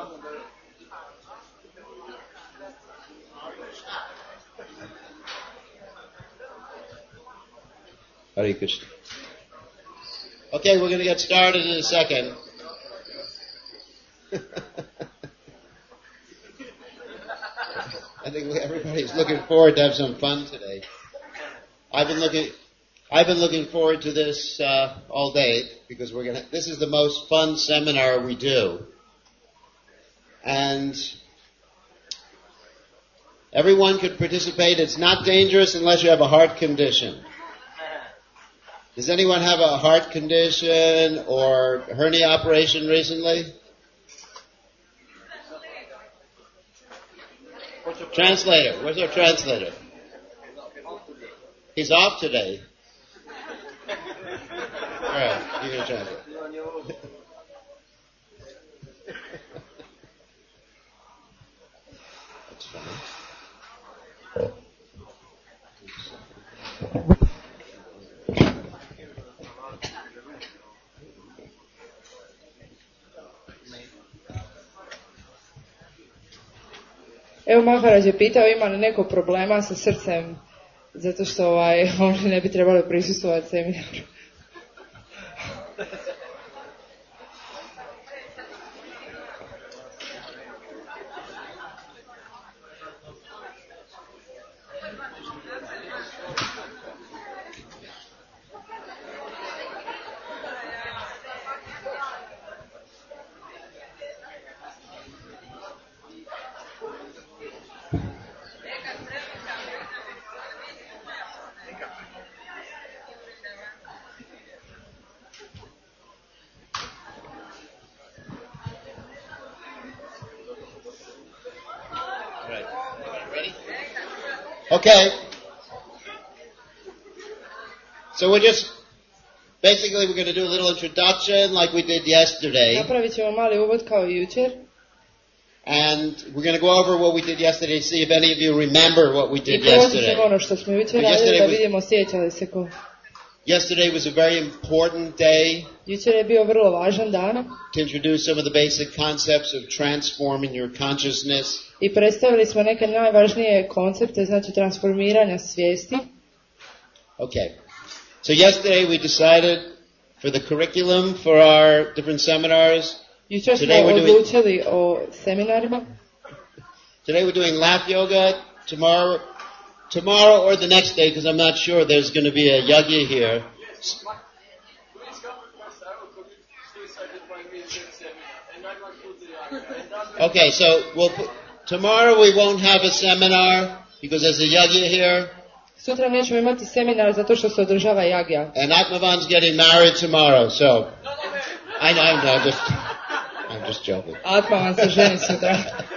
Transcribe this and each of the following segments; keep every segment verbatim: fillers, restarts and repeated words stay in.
Hare Krishna. Okay, we're going to get started in a second. I think everybody's looking forward to have some fun today. I've been looking, I've been looking forward to this uh, all day because we're going to. This is the most fun seminar we do, and everyone could participate. It's not dangerous unless you have a heart condition. Does anyone have a heart condition or hernia operation recently? Translator. Where's our translator? He's off today. All right, you're going to translate. That's fine. Evo, Maharaj je pitao ima li neko problema sa srcem, zato što ovaj, oni ne bi trebali prisustvovati seminaru. Okay. So we're just, basically we're going to do a little introduction like we did yesterday. Napravit ćemo mali uvod kao i jučer. And we're going to go over what we did yesterday, see if any of you remember what we did I proći yesterday. ćemo ono što smo jučer radili da vidimo sjeća li se ko. Yesterday was a very important day. Jučer je bio vrlo važan dan. To introduce some of the basic concepts of transforming your consciousness. I predstavili smo neke najvažnije koncepte, znači transformiranja svijesti. Okay. So yesterday we decided for the curriculum for our different seminars. Jučer smo odlučili o seminarima. Today we're doing laugh yoga. Tomorrow, tomorrow or the next day, because I'm not sure, there's going to be a yagya here. Okay, so we'll put, tomorrow we won't have a seminar because there's a yagya here. Sutra nećemo imati seminar zato što se održava yagya. And Atmavan's getting married tomorrow, so I know, I know, I'm just, I'm just joking. Atmavan se ženi sutra.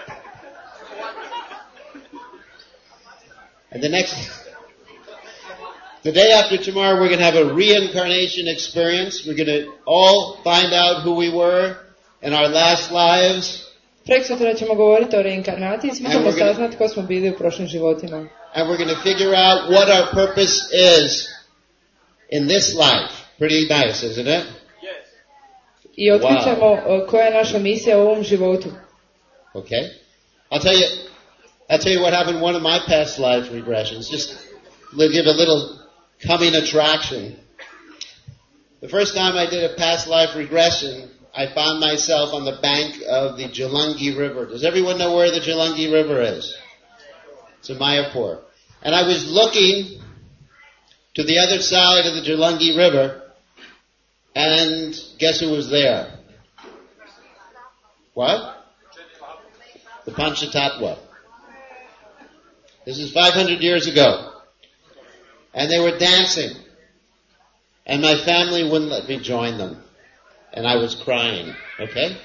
And the next, the day after tomorrow, we're going to have a reincarnation experience. We're going to all find out who we were in our last lives. Preksutra ćemo govoriti o reinkarnaciji, svi ćemo saznati ko smo bili u prošlim životima. And we're going to figure out what our purpose is in this life. Pretty nice, isn't it? Yes. I otkrićemo wow. koja je naša misija u ovom životu. Okay. I'll tell you, I'll tell you what happened in one of my past life regressions. Just to give a little coming attraction. The first time I did a past life regression, I found myself on the bank of the Jalangi River. Does everyone know where the Jalangi River is? It's in Mayapur. And I was looking to the other side of the Jalangi River, and guess who was there? What? The Panchatattva. This is five hundred years ago. And they were dancing. And my family wouldn't let me join them. And I was crying. Okay?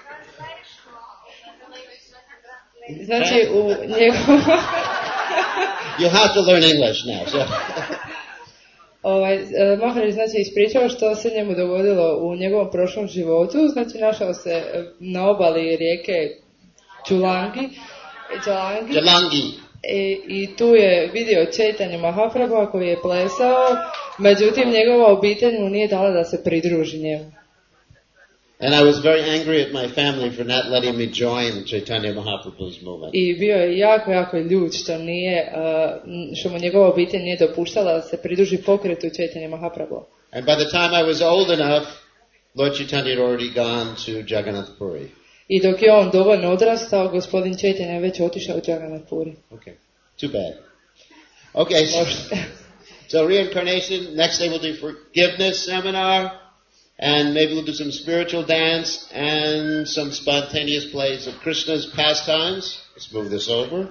Znači, u njegovom... You have to learn English now. So. Ovaj, Maharaj znači ispričao što se njemu dogodilo u njegovom prošlom životu. Znači, našao se na obali rijeke Čulangi. Čalangi. Čalangi. I, I tu je vidio Čejtanja Mahaprabhu koji je plesao, međutim njegova obitelj mu nije dala da se pridruži njemu. And I was very angry at my family for not letting me join Chaitanya Mahaprabhu's movement. I bio je jako, jako ljut što nije, uh, što mu njegova obitelj nije dopuštala da se pridruži pokretu Chaitanya Mahaprabhu. And by the time I was old enough, Lord Chaitanya had already gone to Jagannath Puri. I dok je on dovoljno odrastao, gospodin Chaitanya je već otišao u Jagannath Puri. Okay, too bad. Okay, so, so reincarnation, next day we'll do forgiveness seminar, and maybe we'll do some spiritual dance and some spontaneous plays of Krishna's pastimes. Let's move this over.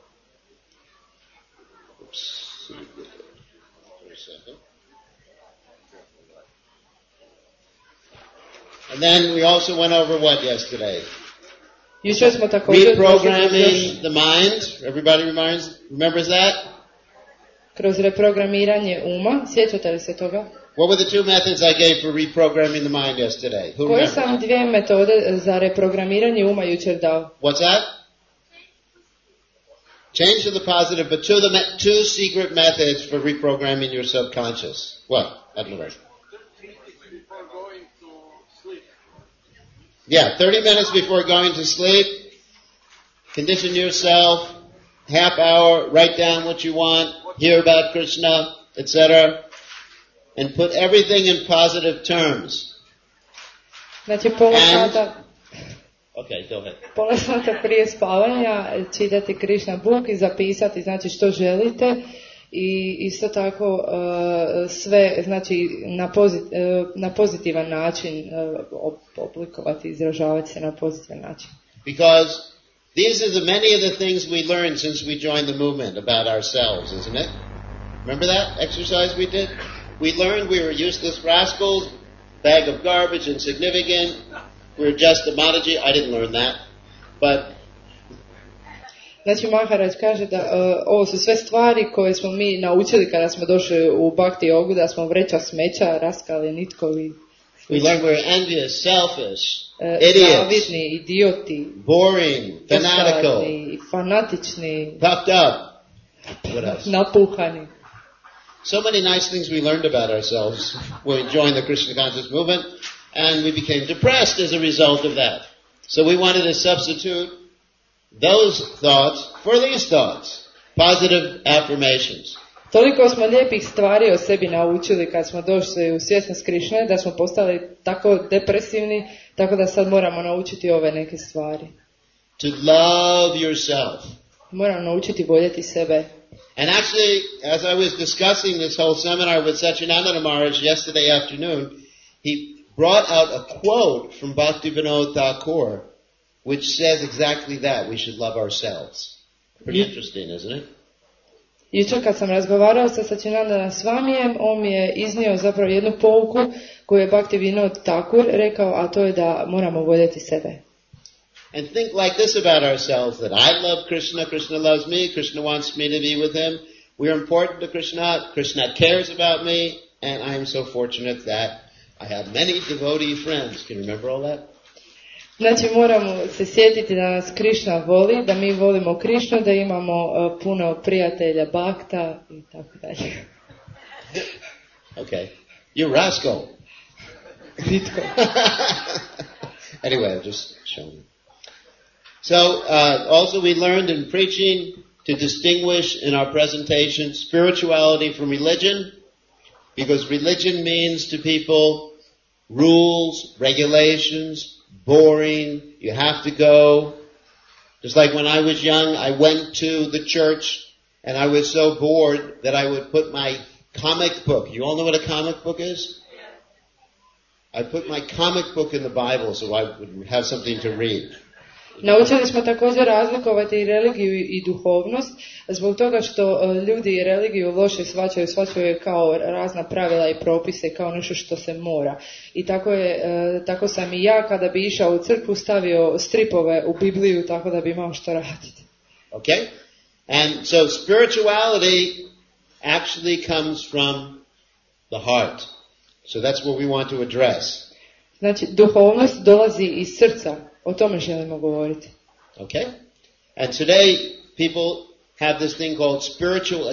Oops. And then we also went over what yesterday? Jučer smo također reprogramming the mind. Everybody reminds, remembers that? Kroz reprogramiranje uma. Sjećate li se toga? What were the two methods I gave for reprogramming the mind yesterday? Who Koje remembers? sam dvije metode za reprogramiranje uma jučer dao? What's that? Change to the positive, but two, the me- two secret methods for reprogramming your subconscious. What? I don't know. Yeah, thirty minutes before going to sleep, condition yourself, half hour, write down what you want, hear about Krishna, et cetera, and put everything in positive terms. Znači pola And- sata, Okay, go ahead. pola sata prije spavanja čitati Krishna book i zapisati znači što želite i isto tako uh, sve znači na, pozit, uh, na pozitivan način uh, ob- oblikovati, izražavati se na pozitivan način. Because these are the many of the things we learned since we joined the movement about ourselves, isn't it? Remember that exercise we did? We learned we were useless rascals, bag of garbage, insignificant. We were just a Mataji. I didn't learn that. But Znači Maharaj kaže da uh, ovo su sve stvari koje smo mi naučili kada smo došli u Bhakti Yogu, da smo vreća smeća, raskali nitkovi, we learned we were envious, selfish, uh, idiots, zavidni, idioti, boring, fanatical, dosadni, fanatični, puffed up. What else? napuhani. So many nice things we learned about ourselves when we joined the Krishna conscious movement, and we became depressed as a result of that. So we wanted to substitute those thoughts for these thoughts, positive affirmations. Toliko smo lijepih stvari o sebi naučili kad smo došli u svjesnost Krišne da smo postali tako depresivni, tako da sad moramo naučiti ove neke stvari. To love yourself. Moramo naučiti voljeti sebe. And actually, as I was discussing this whole seminar with Satchidananda Maharaj yesterday afternoon, he brought out a quote from Bhaktivinoda Thakur, which says exactly that. We should love ourselves. Pretty interesting, isn't it? Jučer kad sam razgovarao sa Satchidananda Swamijem, on mi je iznio zapravo jednu pouku koju je Bhaktivinoda Thakur rekao, a to je da moramo voljeti sebe. And think like this about ourselves, that I love Krishna, Krishna loves me, Krishna wants me to be with him. We are important to Krishna, Krishna cares about me, and I am so fortunate that I have many devotee friends. Can you remember all that? Znači moramo se sjetiti da nas Krišna voli, da mi volimo Krišnu, da imamo uh, puno prijatelja Bhakta i tako dalje. Okay. You rascal. Vitko. Anyway, I'm just showing you. So, uh, also we learned in preaching to distinguish in our presentation spirituality from religion, because religion means to people rules, regulations, boring, you have to go. Just like when I was young, I went to the church and I was so bored that I would put my comic book. You all know what a comic book is? I put my comic book in the Bible so I would have something to read. Naučili smo također razlikovati i religiju i duhovnost, zbog toga što uh, ljudi religiju loše shvaćaju, shvaćaju je kao razna pravila i propise, kao nešto što se mora. I tako, je, uh, tako sam i ja kada bi išao u crkvu stavio stripove u Bibliju tako da bi imao što raditi. Okay? And so spirituality actually comes from the heart. So that's what we want to address. Znači, duhovnost dolazi iz srca. O tome želimo govoriti. Okay? And today, people have this thing called spiritual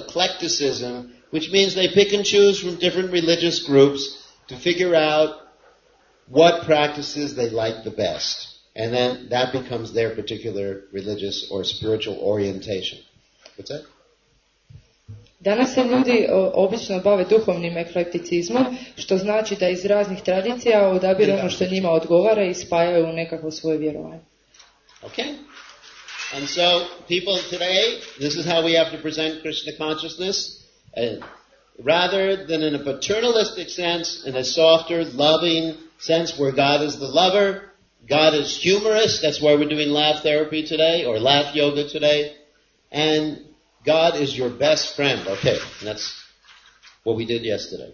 eclecticism, which means they pick and choose from different religious groups to figure out what practices they like the best. And then that becomes their particular religious or spiritual orientation. What's that? Danas se ljudi o, obično bave duhovnim eklekticizmom, što znači da iz raznih tradicija odabiru ono što njima odgovara i spajaju u nekakvo svoje vjerovanje. Okay. And so people today, this is how we have to present Krishna consciousness. Uh, rather than in a paternalistic sense, in a softer, loving sense where God is the lover, God is humorous. That's why we're doing laugh therapy today, or laugh yoga today. And God is your best friend. Okay, and that's what we did yesterday.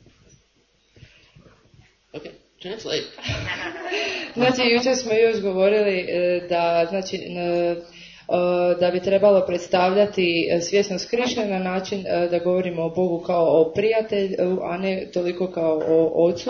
Okay, translate. Znači, jučer smo još govorili da, znači, da bi trebalo predstavljati svjesnost Krišne na način da govorimo o Bogu kao o prijatelju, a ne toliko kao o ocu.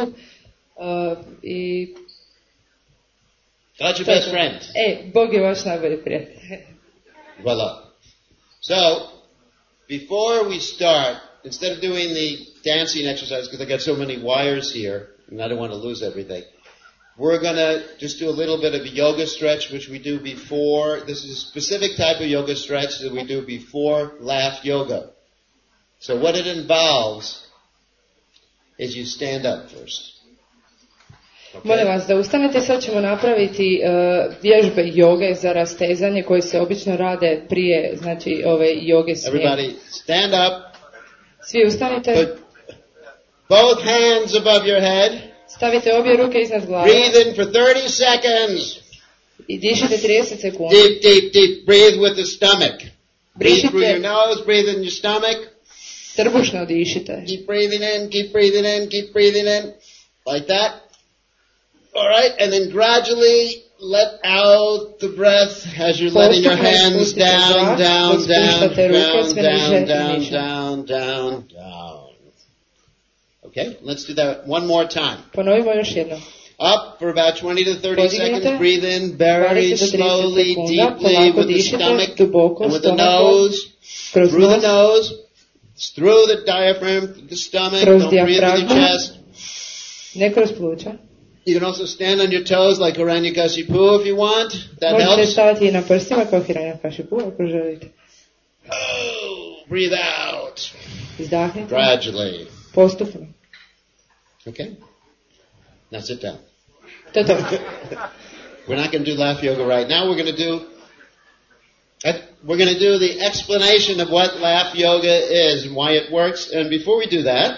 I God's your best friend. E, Bog je vaš najbolji prijatelj. Voila. So, before we start, instead of doing the dancing exercise, because I got so many wires here, and I don't want to lose everything, we're going to just do a little bit of a yoga stretch, which we do before. This is a specific type of yoga stretch that we do before laugh yoga. So what it involves is you stand up first. Okay. Molim vas da ustanete, sad ćemo napraviti uh, vježbe joge za rastezanje koje se obično rade prije, znači, ove joge smijeha. Everybody stand up. Svi ustanite. Put both hands above your head. Stavite obje ruke iznad glave. Breathe in for thirty seconds. I dišite trideset sekundi. Deep, deep, deep. Breathe with the stomach. Breathe Dišite. through your nose, breathe in your stomach. Trbušno dišite. Keep breathing in, keep breathing in, keep breathing in. Like that. All right, and then gradually let out the breath as you're letting your hands down, down, down, down, down, down, down, down, down. Okay, let's do that one more time. Ponovimo još jednom. Up for about twenty to thirty seconds. Breathe in very slowly, deeply with the stomach and with the nose. Through the nose, through the diaphragm, through the stomach. Don't breathe in your chest. Ne kroz pluća. You can also stand on your toes like Hiranyakashipu if you want. That Možete helps. staviti i na prstima kao Hiranyakashipu ako želite. Oh, breathe out. Izdahnite. Gradually. Postupno. Okay. Now sit down. To je to. We're not going to do laugh yoga right now. We're going to do we're going to do the explanation of what laugh yoga is and why it works. And before we do that,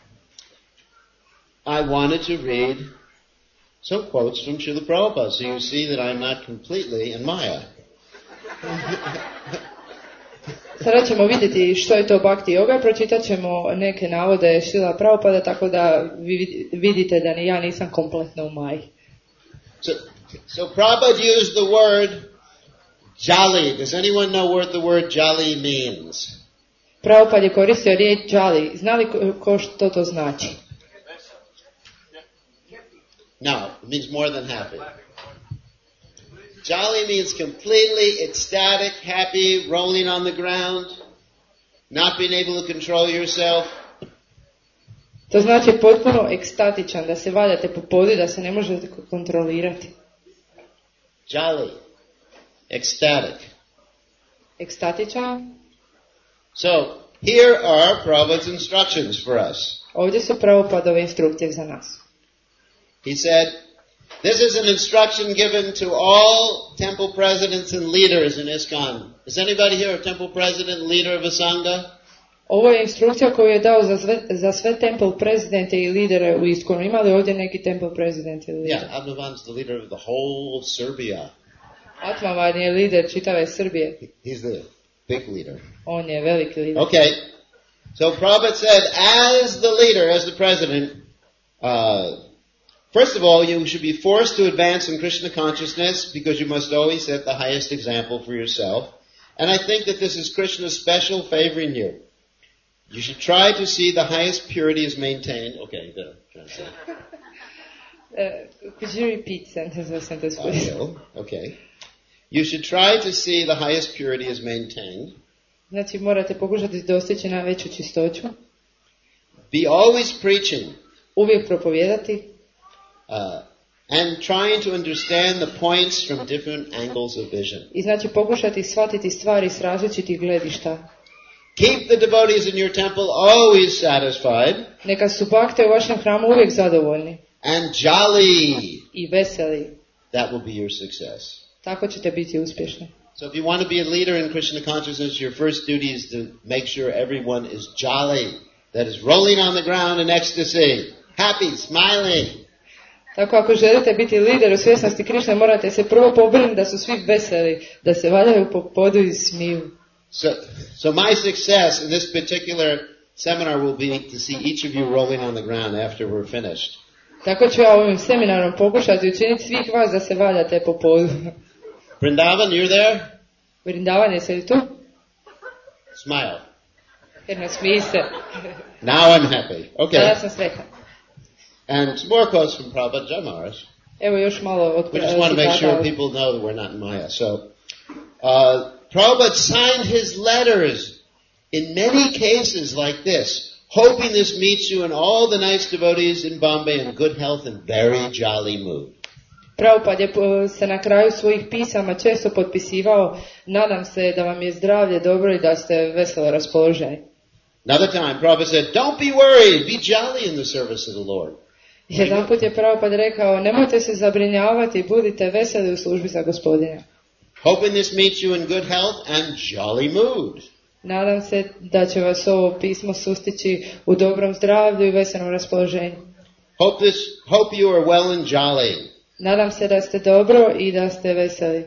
I wanted to read some quotes from Srila Prabhupada, so you see that I'm not completely in Maya. Sada ćemo vidjeti što je to Bhakti yoga, pročitat ćemo neke navode Srila Prabhupada, tako da vi vidite da ni ja nisam kompletno u Maji. So, so Prabhupada used the word jali. Does anyone know what the word jali means? Prabhupada je koristio riječ jali. Zna li ko, ko što to znači? No, it means more than happy. Jolly means completely ecstatic, happy, rolling on the ground, not being able to control yourself. To znači potpuno ekstatičan, da se valjate po podu, da se ne možete kontrolirati. Jolly, ecstatic. Ekstatičan. So, here are Prabhupada's instructions for us. Ovdje su Prabhupadove instrukcije za nas. He said, this is an instruction given to all temple presidents and leaders in ISKCON. Is anybody here a temple president, leader of a sangha? Ovo je instrukcija koju je dao za sve, za sve temple prezidente i lidere u ISKCONu. Ima li ovdje neki temple prezident ili lider? Yeah, Abhiman's the leader of the whole of Serbia. Atmavan je lider čitave Srbije. He's the big leader. On je veliki lider. Okay. So Prabhupada said, as the leader, as the president, uh, first of all, you should be forced to advance in Krishna consciousness because you must always set the highest example for yourself. And I think that this is Krishna's special favor in you. You should try to see the highest purity is maintained. Okay, the translate. Uh, could you repeat sentence by sentence, please? I will. Okay. You should try to see the highest purity is maintained. Znači, morate pokušati dostići najveću čistoću. Be always preaching. Uvijek propovijedati. Uh, and trying to understand the points from different angles of vision. I znači pokušati shvatiti stvari s različitih gledišta. Keep the devotees in your temple always satisfied. Neka su bakte u vašem hramu uvijek zadovoljni. And jolly. I veseli. That will be your success. Tako ćete biti uspješni. So if you want to be a leader in Krishna consciousness, your first duty is to make sure everyone is jolly. That is rolling on the ground in ecstasy. Happy, smiling. Tako ako želite biti lider u svjesnosti Krišne, morate se prvo pobrinuti da su svi veseli, da se valjaju po podu i smiju. So, so my success in this particular seminar will be to see each of you rolling on the ground after we're finished. Tako ću ja ovim seminarom pokušati učiniti svih vas da se valjate po podu. Vrindavan, you're there? Vrindavan, jesi li tu? Smile. Jer ne smiji se. Now I'm happy. Okay. Sada sam sretan. And some more quotes from Prabhupada Jai Maharaj. Evo još malo od We just want to make sure people know that we're not in Maya. So, uh, Prabhupada signed his letters in many cases like this, hoping this meets you and all the nice devotees in Bombay in good health and very jolly mood. Prabhupada je se na kraju svojih pisama često potpisivao, nadam se da vam je zdravlje dobro i da ste veselo raspoloženi. Another time, Prabhupada said, don't be worried, be jolly in the service of the Lord. Jedan put je Prabhupada rekao, nemojte se zabrinjavati, budite veseli u službi za Gospodina. Hoping this meets you in good health and jolly mood. Nadam se da će vas ovo pismo sustići u dobrom zdravlju i veselom raspoloženju. Hope this, hope you are well and jolly. Nadam se da ste dobro i da ste veseli.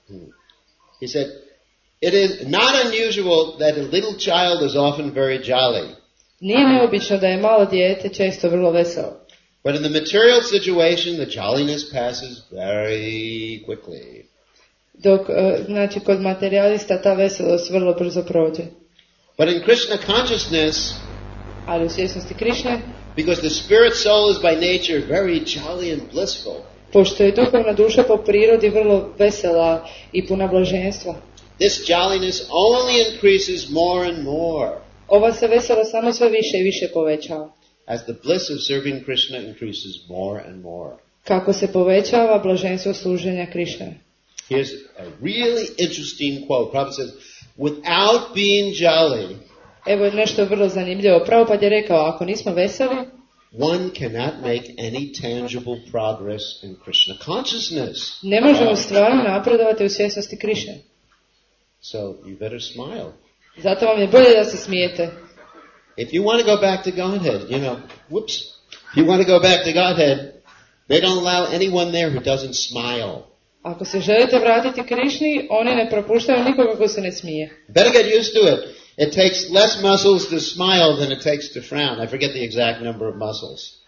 He said, it is not unusual that a little child is often very jolly. Nije neobično da je malo dijete često vrlo veselo. But in the material situation, the jolliness passes very quickly. Dok, znači, kod materijalista ta veselost vrlo brzo prođe. But in Krishna consciousness, ali u svjesnosti Krišne, because the spirit soul is by nature very jolly and blissful, pošto je duhovna duša po prirodi vrlo vesela i puna blaženstva, this jolliness only increases more and more. Ova se veselo samo sve više i više povećava. As the bliss of serving Krishna increases more and more. Kako se povećava blaženstvo služenja Krišne. Here's a really interesting quote. Prabhupada says, without being jolly, evo je nešto vrlo zanimljivo. Prabhupada je rekao, ako nismo veseli, one cannot make any tangible progress in Krishna consciousness. Ne možemo stvarno napredovati u svjesnosti Krišne. So you better smile. Zato vam je bolje da se smijete. If you want to go back to Godhead, you know, whoops. If you want to go back to Godhead, they don't allow anyone there who doesn't smile. Ako se želite vratiti Krišni, oni ne propuštaju nikoga ko se ne smije. Better get used to it. It takes less muscles to smile than it takes to frown. I forget the exact number of muscles.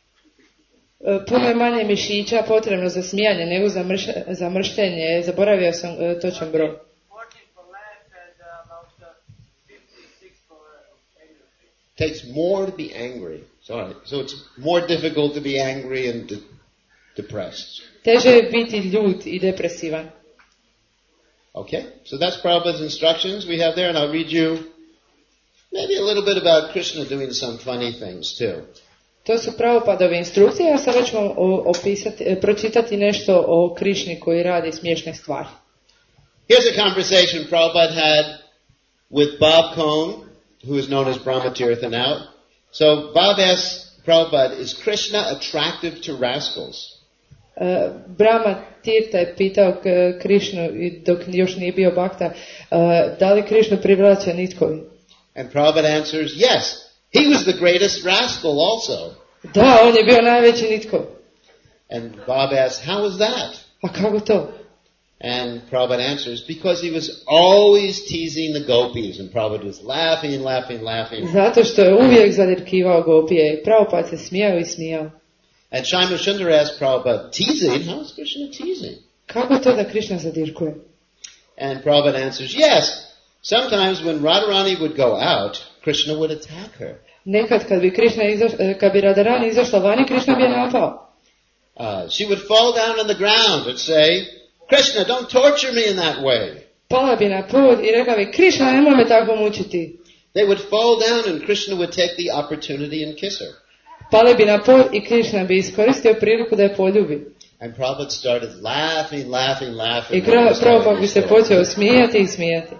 Puno je manje mišića potrebno za smijanje nego za, mrš, za mrštenje. Zaboravio sam uh, točan broj. It takes more to be angry. Sorry. So it's more difficult to be angry and de- depressed. Teže je biti ljut i depresivan. Okay, so that's Prabhupada's instructions we have there, and I'll read you maybe a little bit about Krishna doing some funny things too. To su Prabhupadove instrukcije, a sada ću vam opisati, pročitati nešto o Krišni koji radi smiješne stvari. Here's a conversation Prabhupada had with Bob Cohn, who is known as Brahmatirtha now. So Bob asks Prabhupada, is Krishna attractive to rascals? Uh, Brahma Tirtha je pitao k- Krišnu, dok još nije bio bakta, uh, da li Krišnu privlače nitkovi? And Prabhupada answers, yes. He was the greatest rascal also. Da, on je bio najveći nitkov. And Bob asks, how was that? A kako to? And Prabhupada answers, because he was always teasing the gopis. And Prabhupada was laughing and laughing and laughing. Zato što je uvijek zadirkivao gopije i Prabhupada se smijao i smijao. And Shyamu Sundar asked Prabhupada, teasing? How is Krishna teasing? Kako to da Krišna zadirkuje? And Prabhupada answers, yes. Sometimes when Radharani would go out, Krishna would attack her. Nekad kad bi, Krišna izaš, kad bi Radharani izašla vani, Krišna bi je napao. Uh, she would fall down on the ground and say, Krishna, don't torture me in that way. Pala bi na pod i rekla bi, Krišna, nemoj me tako mučiti. They would fall down and Krishna would take the opportunity and kiss her. pali bi na pod i Krišna bi iskoristio priliku da je poljubi. And Prabhupada started laughing, laughing, laughing. I Prabhupada bi se počeo smijati i smijati.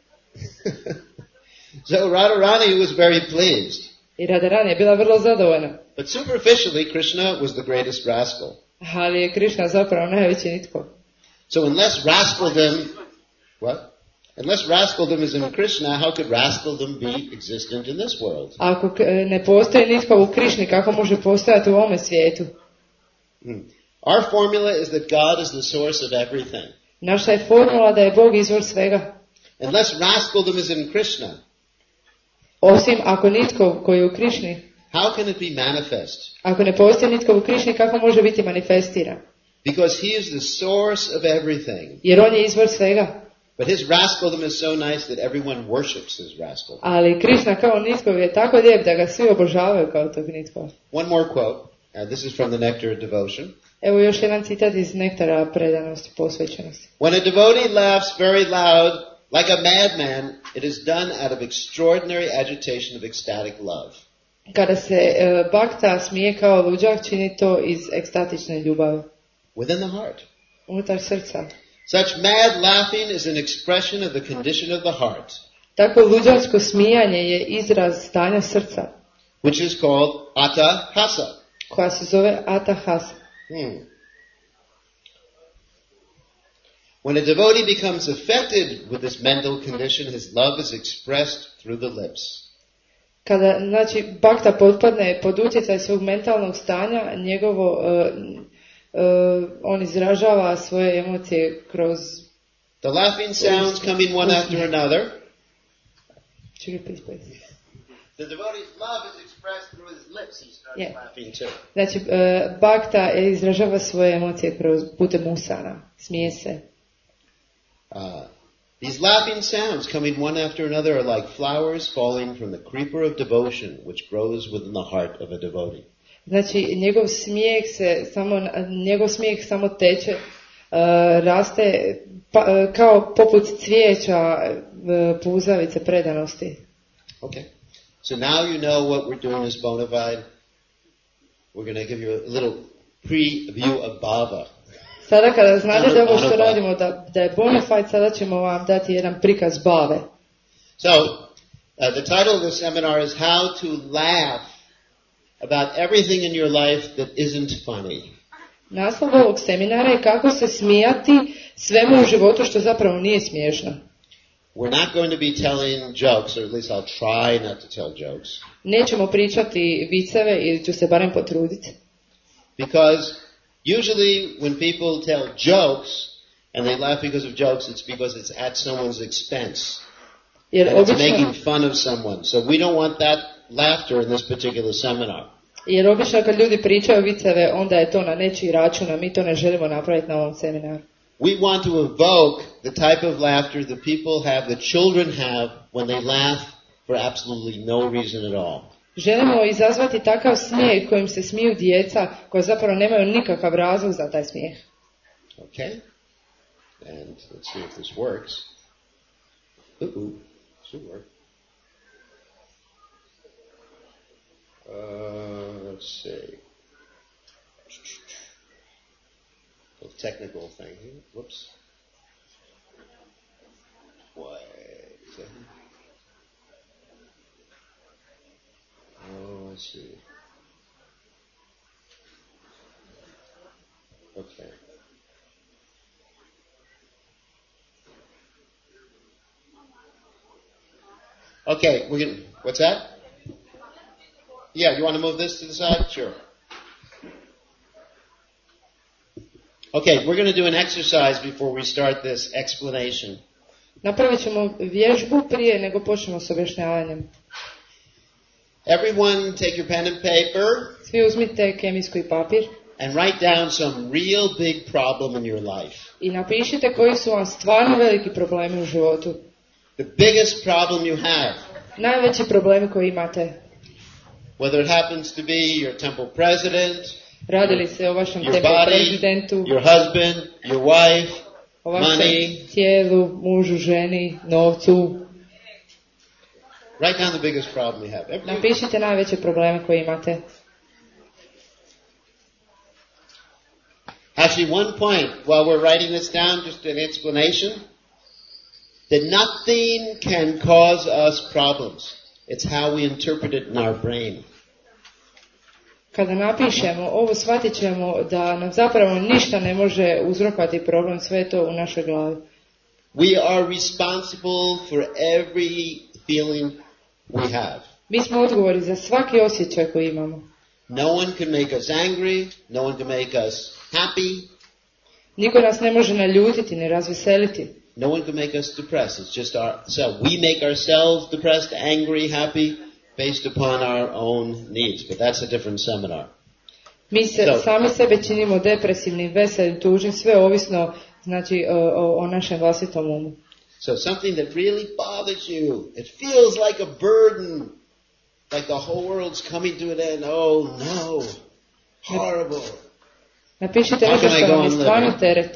So Radharani was very pleased. I Radharani je bila vrlo zadovoljna. But superficially, Krishna was the greatest rascal. Ali je Krišna zapravo najveći nitko. So unless rascaldom, what? Unless rascaldom is in Krishna, how could rascaldom be existent in this world? Ako ne postoji nitko u Krišni, kako može postojati u ovome svijetu? Hmm. Our formula is that God is the source of everything. Naša je formula da je Bog izvor svega. Unless rascaldom is in Krishna, osim ako nitko koji je u Krišni, how can it be manifest? Ako ne postoji nitko u Krišni, kako može biti manifestiran? Because he is the source of everything. Jer on je izvor svega. But his rascaldom is so nice that everyone worships his rascaldom. Ali Krišna kao nitko je tako lijep da ga svi obožavaju kao tog nitko. One more quote. Uh, this is from the Nectar of Devotion. Evo još jedan citat iz Nektara predanosti, posvećenosti. When a devotee laughs very loud, like a madman, it is done out of extraordinary agitation of ecstatic love. Kada se uh, bakta smije kao luđak, čini to iz ekstatične ljubavi. Within the heart. Unutar srca. Such mad laughing is an expression of the condition of the heart. Tako luđačko smijanje je izraz stanja srca. Which is called atahasa. Koja se zove atahasa. Hmm. When a devotee becomes affected with this mental condition, his love is expressed through the lips. Kada, znači, bakta potpadne pod utjecaj svog mentalnog stanja, njegovo, uh, uh, on izražava svoje emocije kroz... The laughing sounds coming one after another. The devotee's love is expressed through his lips. He starts yeah. laughing too. Znači, uh, bakta izražava svoje emocije kroz putem usana, smije se. Uh, these laughing sounds coming one after another are like flowers falling from the creeper of devotion, which grows within the heart of a devotee. Znači, njegov smijeh se samo, njegov smijeh samo teče, uh, raste pa, uh, kao poput cvijeća uh, puzavice predanosti. Okay. So now you know what we're doing is bona fide. We're going to give you a little preview of bhava. Sada kada znate da ovo što radimo da, da je bona fide, sada ćemo vam dati jedan prikaz bave. So, uh, the title of the seminar is How to Laugh About Everything in Your Life That Isn't Funny. Naslov ovog seminara je kako se smijati svemu u životu što zapravo nije smiješno. We're not going to be telling jokes, or at least I'll try not to tell jokes. Nećemo pričati viceve, ili ću se barem potruditi. Because usually when people tell jokes and they laugh because of jokes, it's because it's at someone's expense. Jer and it's obično, making fun of someone. So we don't want that laughter in this particular seminar. Jer obično kad ljudi pričaju viceve, onda je to na nečiji račun, a mi to ne želimo napraviti na ovom seminaru. We want to evoke the type of laughter that people have, that children have, when they laugh for absolutely no reason at all. Želimo izazvati takav smijeh kojim se smiju djeca, koja zapravo nemaju nikakav razlog za taj smijeh. Okay? And let's see if this works. Uh-oh, should work. Uh, let's see. A technical thing here. Whoops. Wait a second. Oh, let's see. Okay. Okay, we can, what's that? Yeah, you want to move this to the side? Sure. Okay, we're going to do an exercise before we start this explanation. Napravit ćemo vježbu prije nego počnemo s objašnjavanjem. Everyone take your pen and paper. Svi uzmite kemijsku i papir. And write down some real big problem in your life. I napišite koji su vam stvarno veliki problemi u životu. The biggest problem you have. Najveći problemi koji imate. Whether it happens to be your temple president, radili se o vašem your temple body, prezidentu, your husband, your wife, o vašem money, tijelu, mužu, ženi, novcu. Write down the biggest problem you have. Every, Napišite najveće probleme koje imate. Actually, one point, while we're writing this down, just an explanation, that nothing can cause us problems. It's how we interpret it in our brain. Kada napišemo ovo, shvatit ćemo da nam zapravo ništa ne može uzrokovati problem, sve je to u našoj glavi. We are responsible for every feeling we have. Mi smo odgovorni za svaki osjećaj koji imamo. No one can make us angry, no one can make us happy. Niko nas ne može naljutiti, ni razveseliti. No one can make us depressed. It's just ourselves. We make ourselves depressed, angry, happy, based upon our own needs. But that's a different seminar. Mi se So, sami sebe činimo depresivnim, veselim, tužnim, sve ovisno znači o, o, o našem vlastitom umu. so something that really bothers you, it feels like a burden, like the whole world's coming to an end. Oh no, horrible. Napišite How nešto can I što go vam je on stvarno living? teret.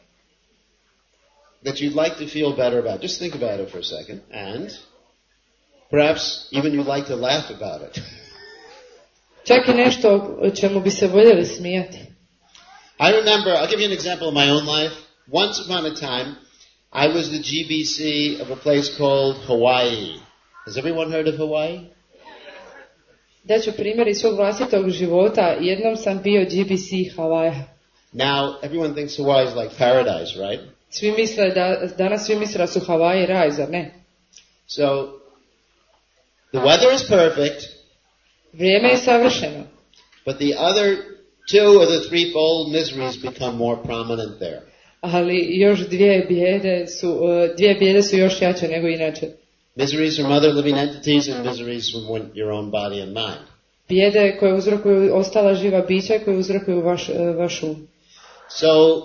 That you'd like to feel better about. Just think about it for a second. And perhaps even you'd like to laugh about it. Čak i nešto o čemu bi se voljeli smijati. I remember, I'll give you an example of my own life. Once upon a time, I was the G B C of a place called Hawaii. Has everyone heard of Hawaii? Daću primjer iz svog vlastitog života. Jednom sam bio G B C Havaja. Now, everyone thinks Hawaii is like paradise, right? Svi misle da, danas svi misle da su Havaji raj, zar ne? So, the weather is perfect, Vrijeme je savršeno, but the other two or the threefold miseries become more prominent there. ali još dvije bijede su, uh, dvije bijede su još jače nego inače. Miseries from other living entities and miseries from one- your own body and mind. Bijede koje uzrokuju ostala živa bića koje uzrokuju vaš, uh, vaš um. So,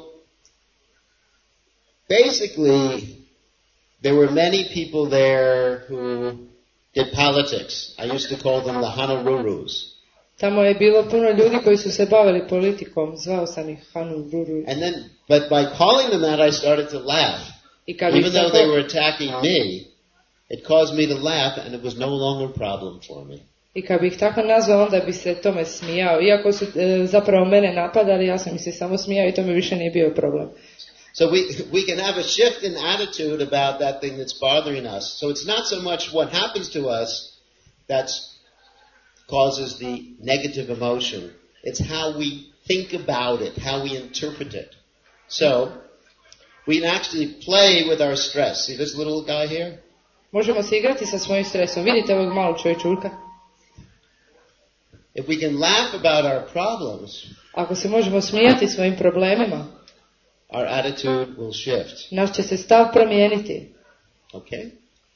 basically, there were many people there who did politics. I used to call them the Honolulus. Tamo je bilo puno ljudi koji su se bavili politikom, zvao sam ih Honolulu. And then, but by calling them that, I started to laugh. I kad ih Even though tako, they were attacking me, it caused me to laugh, and it was no longer a problem for me. i kad bih tako nazvao, onda bi se tome smijao. Iako su e, zapravo mene napadali, ja sam ih se samo smijao i to mi više nije bio problem. So we, we can have a shift in attitude about that thing that's bothering us. So it's not so much what happens to us that causes the negative emotion. It's how we think about it, how we interpret it. So we can actually play with our stress. See this little guy here? Možemo se igrati sa svojim stresom. Vidite ovog malog čovječulka? If we can laugh about our problems, Ako se možemo smijati svojim problemima, our attitude will shift. naš će se stav promijeniti. Okay?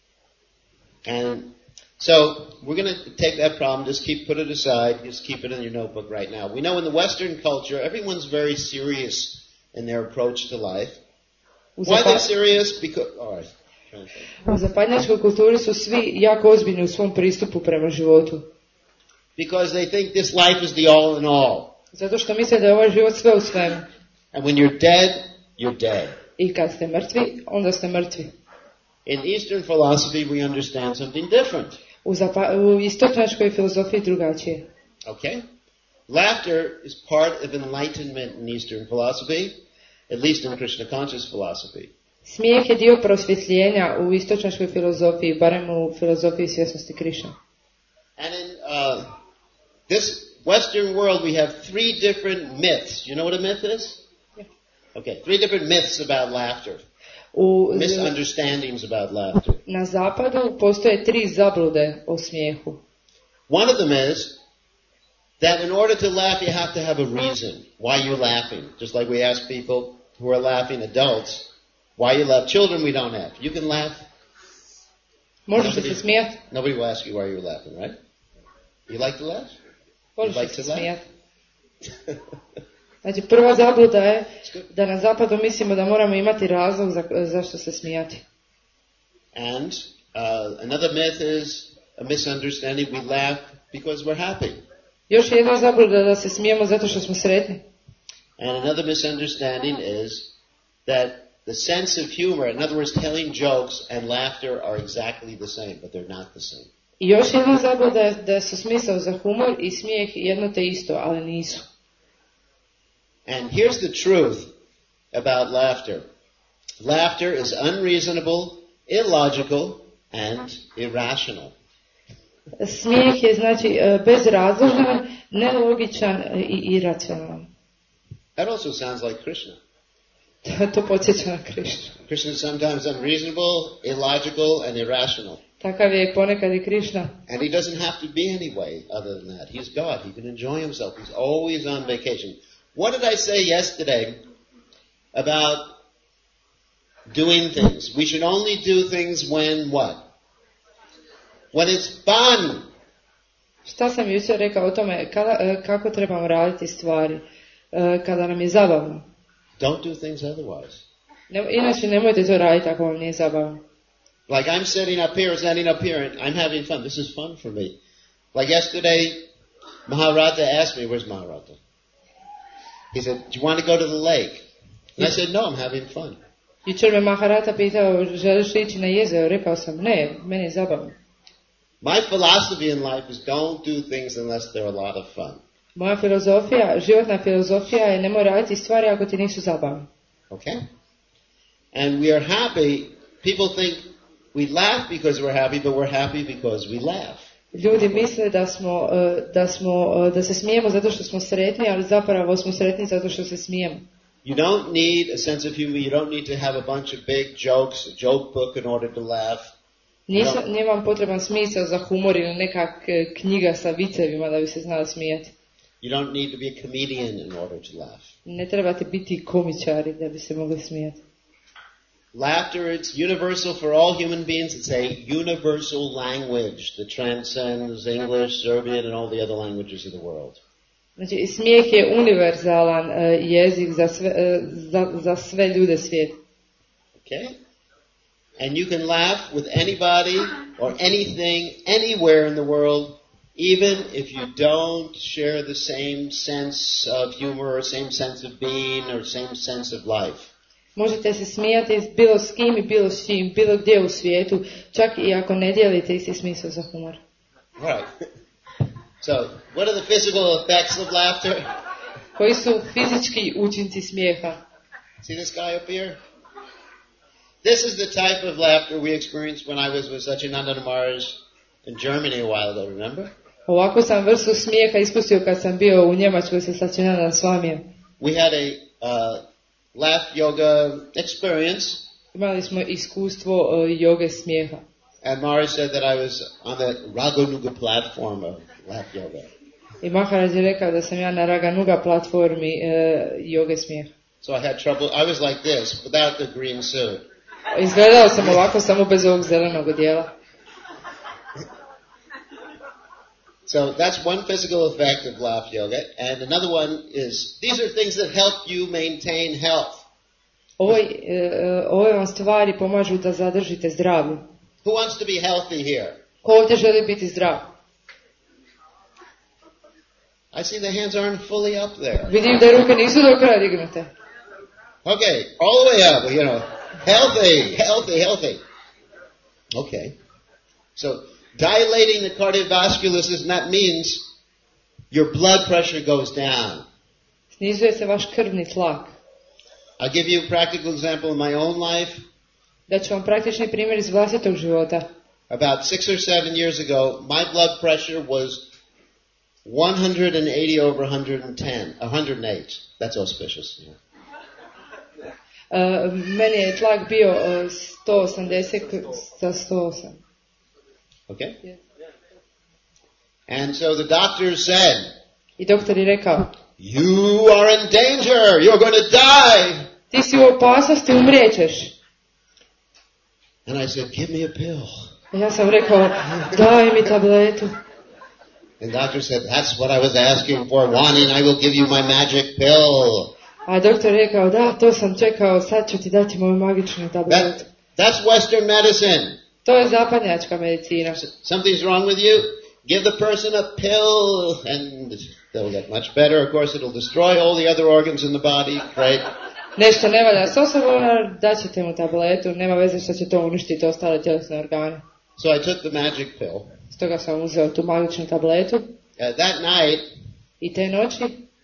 And so we're going to take that problem, just keep put it aside, just keep it in your notebook right now. We know in the Western culture, everyone's very serious in their approach to life. U, Why are they zapa- serious? Because, all right. u zapadnjačkoj kulturi su svi jako ozbiljni u svom pristupu prema životu. Because they think this life is the all in all. Zato što misle da je ovaj život sve u svemu. And when you're dead, you're dead. I kad ste mrtvi, onda ste mrtvi. In Eastern philosophy, we understand something different. U, zapa- u istočnjačkoj filozofiji drugačije. Okay? Laughter is part of enlightenment in Eastern philosophy, at least in Krishna conscious philosophy. Smijeh je dio prosvjetljenja u istočnjačkoj filozofiji, barem u filozofiji svjesnosti Krišne. And in uh, this Western world, we have three different myths. You know what a myth is? Yeah. Okay, three different myths about laughter. U, Misunderstandings about laughter. na zapadu postoje tri zablude o smijehu. One of them is that in order to laugh, you have to have a reason why you're laughing. Just like we ask people who are laughing, adults, why you laugh. Children, we don't have. You can laugh. Možeš li se smijati? Nobody will ask you why you're laughing, right? You like to laugh? Možeš li like se to laugh? smijati? Znači, prva zabluda je da na zapadu mislimo da moramo imati razlog za, zašto se smijati. And uh, another myth is a misunderstanding. We laugh because we're happy. Još jedna zabluda da se smijemo zato što smo sretni. And another misunderstanding is that the sense of humor, in other words, telling jokes and laughter are exactly the same, but they're not the same. I još jedna zabluda je da su smisao za humor i smijeh jedno te isto, ali nisu. And here's the truth about laughter. Laughter is unreasonable, illogical, and irrational. Smijeh je znači bezrazložan, nelogičan i iracionalan. That also sounds like Krishna. To podsjeća na Krišnu. Krishna is sometimes unreasonable, illogical, and irrational. Takav je ponekad i Krišna. And he doesn't have to be any way other than that. He's God. He can enjoy himself. He's always on vacation. What did I say yesterday about doing things? We should only do things when what? When it's fun. Šta sam jučer rekao o tome kada, kako trebamo raditi stvari kada nam je zabavno? Don't do things otherwise. Ne, inače nemojte to raditi ako vam nije zabavno. Like I'm sitting up here, standing up here, and I'm having fun. This is fun for me. Like yesterday, Maharata asked me, where's Maharata? He said, do you want to go to the lake? And I said, no, I'm having fun. Jučer me Maharata pitao, želiš ići na jezero? Rekao sam, ne, meni je zabavno. My philosophy in life is don't do things unless they're a lot of fun. Moja filozofija, životna filozofija je nemoj raditi stvari ako ti nisu zabavne. Okay? And we are happy. People think we laugh because we're happy, but we're happy because we laugh. Ljudi misle da smo, da smo, da se smijemo zato što smo sretni, ali zapravo smo sretni zato što se smijemo. You don't need a sense of humor. You don't need to have a bunch of big jokes, a joke book in order to laugh. Nisam, nije vam potreban smisao za humor ili neka knjiga sa vicevima da bi se znala smijati. You don't need to be a comedian in order to laugh. Ne trebate biti komičari da bi se mogli smijati. Laughter, it's universal for all human beings. It's a universal language that transcends English, Serbian, and all the other languages of the world. Znači, smijeh je univerzalan uh, jezik za sve, uh, za, za sve ljude svijeta. Okay? And you can laugh with anybody or anything, anywhere in the world, even if you don't share the same sense of humor or same sense of being or same sense of life. Možete se smijati bilo s kim i bilo s čim, bilo gdje u svijetu, čak i ako ne dijelite isti smisao za humor. Right. So, what are the physical effects of laughter? Koji su fizički učinci smijeha? See this guy up here? This is the type of laughter we experienced when I was with Satchidananda Maharaj in Germany a while ago, remember? Ovako sam vrstu smijeha ispustio kad sam bio u Njemačkoj sa Satchidananda Swamijem. We had a uh, laugh yoga experience. Imali smo iskustvo uh, joge smijeha. And Maharaj said that I was on the Raganuga platform of laugh yoga. I Maharaj je rekao da sam ja na Raganuga platformi uh, joge smijeha. So I had trouble. I was like this, without the green suit. Izgledao sam ovako samo bez ovog zelenog odjela. So that's one physical effect of laugh yoga. And another one is, these are things that help you maintain health. Ove, uh, ove vam stvari pomažu da zadržite zdravlje. Who wants to be healthy here? Ko ovdje želi biti zdrav? I see the hands aren't fully up there. Vidim da ruke nisu do kraja dignute. Okay, all the way up, you know. Healthy, healthy, healthy. Okay. So, dilating the cardiovascular system, that means your blood pressure goes down. Snizuje se vaš krvni tlak. I'll give you a practical example in my own life. Da ću vam praktični primjer iz vlastitog života. About six or seven years ago, my blood pressure was one hundred eighty over one hundred ten, one hundred eight. That's auspicious. Yeah. Uh, meni je tlak bio uh, sto osamdeset za sto osam. Okay? Yeah. And so the doctor said, I doktor je rekao, you are in danger, you're going to die. Ti si u opasnosti, umrijećeš. And I said, give me a pill. Ja sam rekao, daj mi tabletu. And the doctor said, that's what I was asking for, wanting, I will give you my magic pill. A doktor je rekao, da, to sam čekao, sad ću ti dati moju magičnu tabletu. That, that's Western medicine. To je zapadnjačka medicina. Something's wrong with you, give the person a pill and they'll get much better. Of course, it'll destroy all the other organs in the body. Great. Nešto ne valja s osobom, daćete mu tabletu, nema veze što će to uništiti ostale tjelesne organe. So I took the magic pill. Stoga sam uzeo tu magičnu tabletu. Uh, that night, I te noći,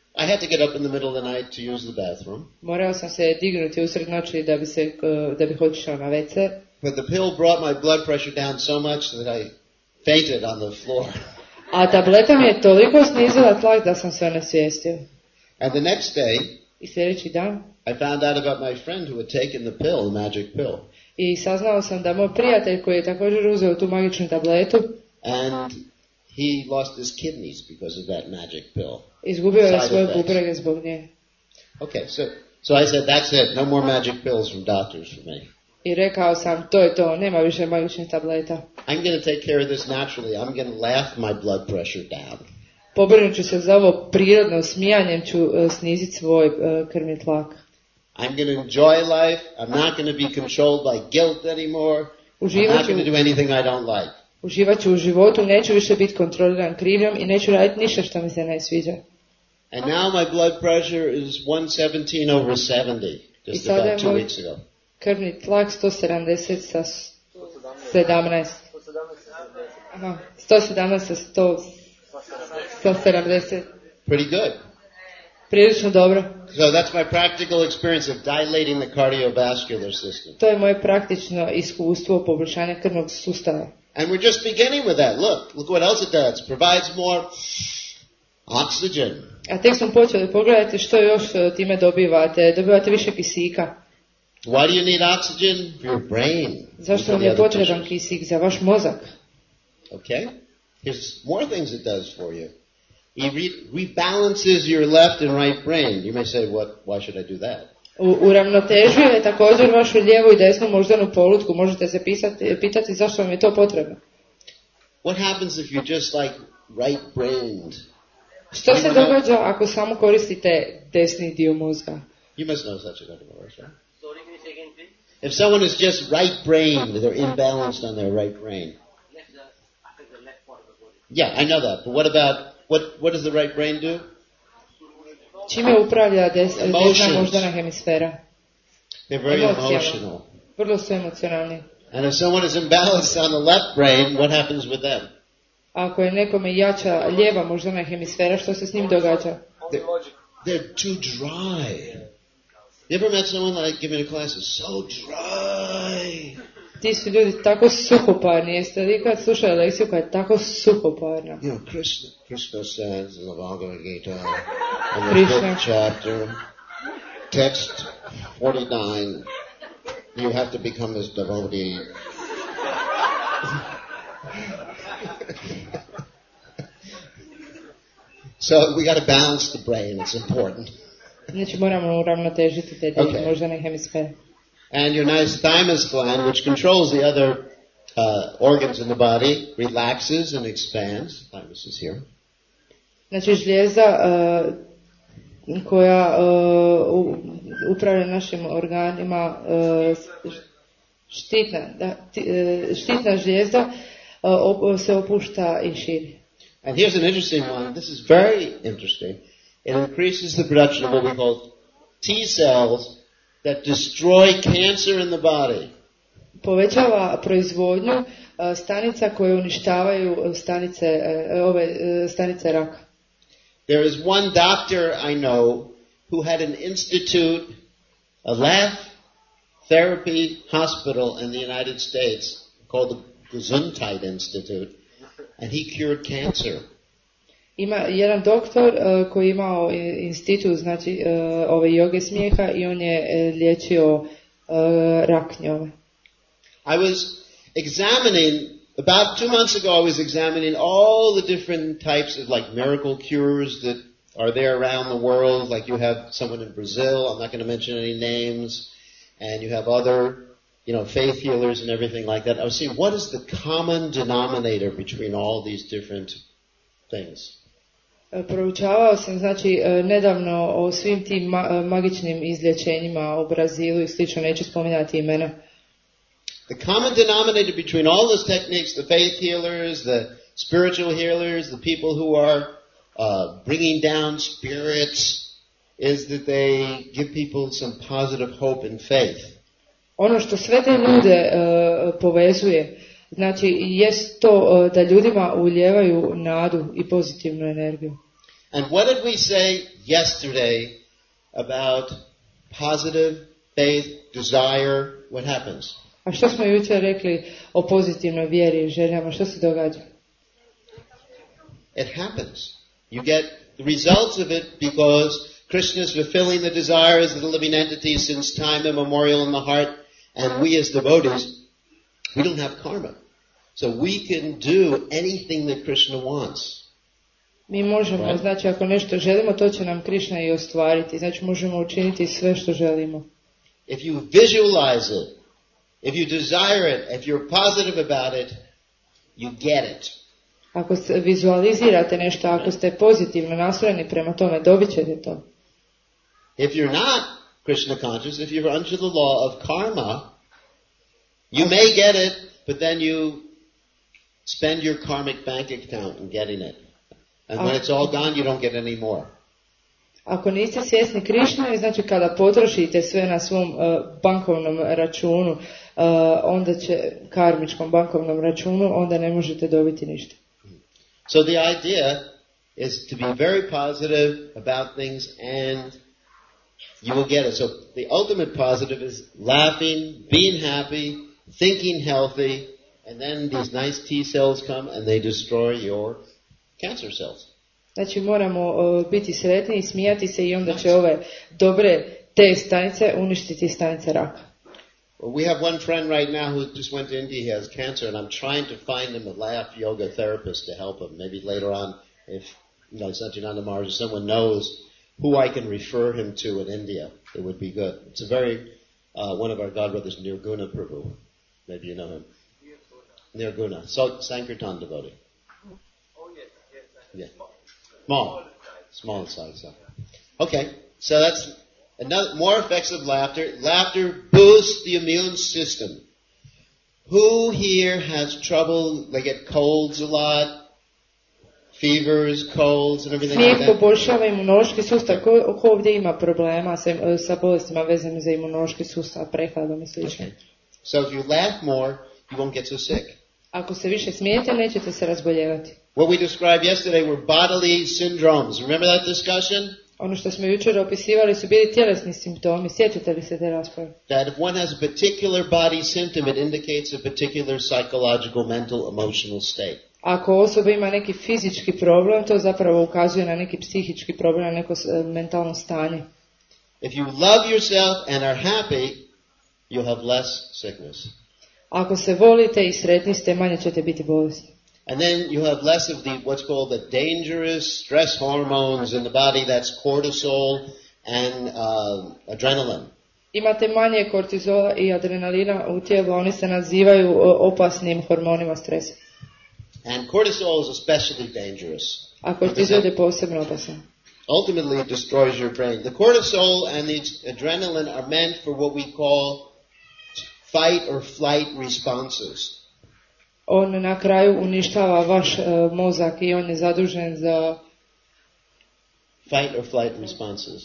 I had to get up in the middle of the night to use the bathroom. Morao sam se dignuti usred noći da bi se da bih otišao na ve ce. But the pill brought my blood pressure down so much that I fainted on the floor. A tableta mi je toliko snizila tlak da sam se onesvijestio. And the next day, I sljedeći dan, I found out about my friend who had taken the pill, the magic pill. I saznao sam da moj prijatelj koji je također uzeo tu magičnu tabletu, and he lost his kidneys because of that magic pill. Izgubio je svoje bubrege zbog nje. Okay, so so I said, that's it. No more magic pills from doctors for me. I rekao sam, to je to, nema više magičnih tableta. I'm going to take care of this naturally. I'm going to laugh my blood pressure down. Pobrinut ću se za ovo prirodno, smijanjem ću uh, sniziti svoj uh, krvni tlak. I'm going to enjoy life. I'm not going to be controlled by guilt anymore. I'm not going to do anything I don't like. Uživat ću u životu, neću više biti kontroliran krivnjom i neću raditi ništa što mi se ne sviđa. And now my blood pressure is one seventeen over seventy, just about two weeks ago. Krvni tlak sto sedamdeset sa sedamnaest. Aha, sto sedamnaest sa sto sedamdeset. Pretty good. Prilično dobro. So that's my practical experience of dilating the cardiovascular system. To je moje praktično iskustvo poboljšanja krvnog sustava. And we're just beginning with that. Look, look what else it does. It provides more oxygen. A tek smo počeli, pogledajte što još time dobivate. Dobivate više kisika. Why do you need oxygen? For your brain. Zašto vam je potreban kisik? Za vaš mozak. Okay. Here's more things it does for you. It re- rebalances your left and right brain. You may say, what? Why should I do that? U, uravnotežuje također vašu lijevu i desnu moždanu polutku. Možete se pisati, pitati zašto vam je to potrebno. What happens if you're just like right-brained? Što se događa ako samo koristite desni dio mozga? You must know such a thing, right? Sorry, can you say again, please? If someone is just right-brained, they're imbalanced on their right brain. Left, the, after the left part of the body. Yeah, I know that. But what about, what, what does the right brain do? Čime upravlja des, desna moždana hemisfera? They're very emotional. Vrlo su emocionalni. And if someone is imbalanced on the left brain, what happens with them? Ako je nekome jača lijeva moždana hemisfera, što se s njim događa? They're, they're too dry. You ever met someone like giving a class is so dry? Ti su ljudi tako suhoparni. Jeste li kad slušali lekciju koja je tako suhoparna? You know, Krishna, Krishna says in the Bhagavad Gita, in the fifth chapter, text forty-nine, you have to become his devotee. So we got to balance the brain. It's important. Znači moramo uravnotežiti te okay. moždane hemisfere. And your nice thymus gland, which controls the other uh, organs in the body, relaxes and expands. Thymus is here. Znači žlijeza uh, koja uh, upravlja našim organima, uh, štitna, da, t, uh, štitna žlijezda uh, op, se opušta i širi. And here's an interesting one. This is very interesting. It increases the production of what we call T cells that destroy cancer in the body. Povećava proizvodnju uh, stanica koje uništavaju stanice, uh, ove uh, stanice raka. There is one doctor I know who had an institute, a laugh therapy hospital in the United States called the Gesundheit Institute, and he cured cancer. Ima jedan doktor uh, koji je imao institut, znači uh, ove joge smijeha i on je uh, liječio uh, rak njome. I was examining, about two months ago I was examining all the different types of like miracle cures that are there around the world. Like you have someone in Brazil, I'm not going to mention any names, and you have other, you know, faith healers and everything like that. I was seeing what is the common denominator between all these different things. Proučavao sam znači nedavno o svim tim ma- magičnim izlječenjima u Brazilu i slično, neću spominjati imena. The common denominator between all those techniques, the faith healers, the spiritual healers, the people who are uh, bringing down spirits, is that they give people some positive hope and faith. Ono što sve te ljude uh, povezuje, znači jest to uh, da ljudima ulijevaju nadu i pozitivnu energiju. And what did we say yesterday about positive faith, desire. What happens? A što smo jučer rekli o pozitivnoj vjeri i željama, što se događa? It happens. You get the results of it because Krishna is fulfilling the desires of the living entity since time immemorial in the heart, and we as devotees, we don't have karma. So we can do anything that Krishna wants. Mi možemo, Right. znači ako nešto želimo, to će nam Krišna i ostvariti. Znači možemo učiniti sve što želimo. If you visualize it, if you desire it, if you're positive about it, you get it. Ako se vizualizirate nešto, ako ste pozitivno nastrojeni prema tome, dobit ćete to. If you're not Krishna conscious, if you're under the law of karma, you may get it, but then you spend your karmic bank account in getting it. And when it's all gone, you don't get any more. Ako niste svjesni Krišne, znači kada potrošite sve na svom uh, bankovnom računu, uh, onda će, karmičkom bankovnom računu, onda ne možete dobiti ništa. So the idea is to be very positive about things and you will get it. So the ultimate positive is laughing, being happy, thinking healthy, and then these nice T cells come and they destroy your cancer cells. Znači moramo uh, biti sretni i smijati se i onda će ove dobre te stanice uništiti stanice raka. Well, we have one friend right now who just went to India. He has cancer, and I'm trying to find him a laugh yoga therapist to help him. Maybe later on, if you know, Satyananda Maharaj or someone knows who I can refer him to in India, it would be good. It's a very uh, one of our godbrothers, Nirguna Prabhu. Maybe you know him. Nirguna, so Sankirtan devotee. Oh, yes, yes. Yeah, small, small in size. So. Okay, so that's. Another, more effects of laughter. Laughter boosts the immune system. Who here has trouble, they get colds a lot, fevers, colds and everything like Smijeh that? poboljšava imunološki sustav. Ko, ko ovdje ima problema sa, sa bolestima vezanim za imunološki sustav, prehladom i slično? Okay. So if you laugh more, you won't get so sick. Ako se više smijete, nećete se razboljevati. What we described yesterday were bodily syndromes. Remember that discussion? Ono što smo jučer opisivali su bili tjelesni simptomi. Sjetite li se te rasprave? That if one has a particular body symptom, it indicates a particular psychological, mental, emotional state. Ako osoba ima neki fizički problem, to zapravo ukazuje na neki psihički problem, na neko e, mentalno stanje. If you love yourself and are happy, you'll have less sickness. Ako se volite i sretni ste, manje ćete biti bolesni. And then you have less of the what's called the dangerous stress hormones in the body. That's cortisol and uh, adrenaline. Imate manje kortizola i adrenalina u tijelu, oni se nazivaju e, opasnim hormonima stresa. And cortisol is especially dangerous. A kortizol je posebno opasan. Ultimately, it destroys your brain. The cortisol and the adrenaline are meant for what we call fight or flight responses. On na kraju uništava vaš e, mozak i on je zadužen za Fight or flight responses.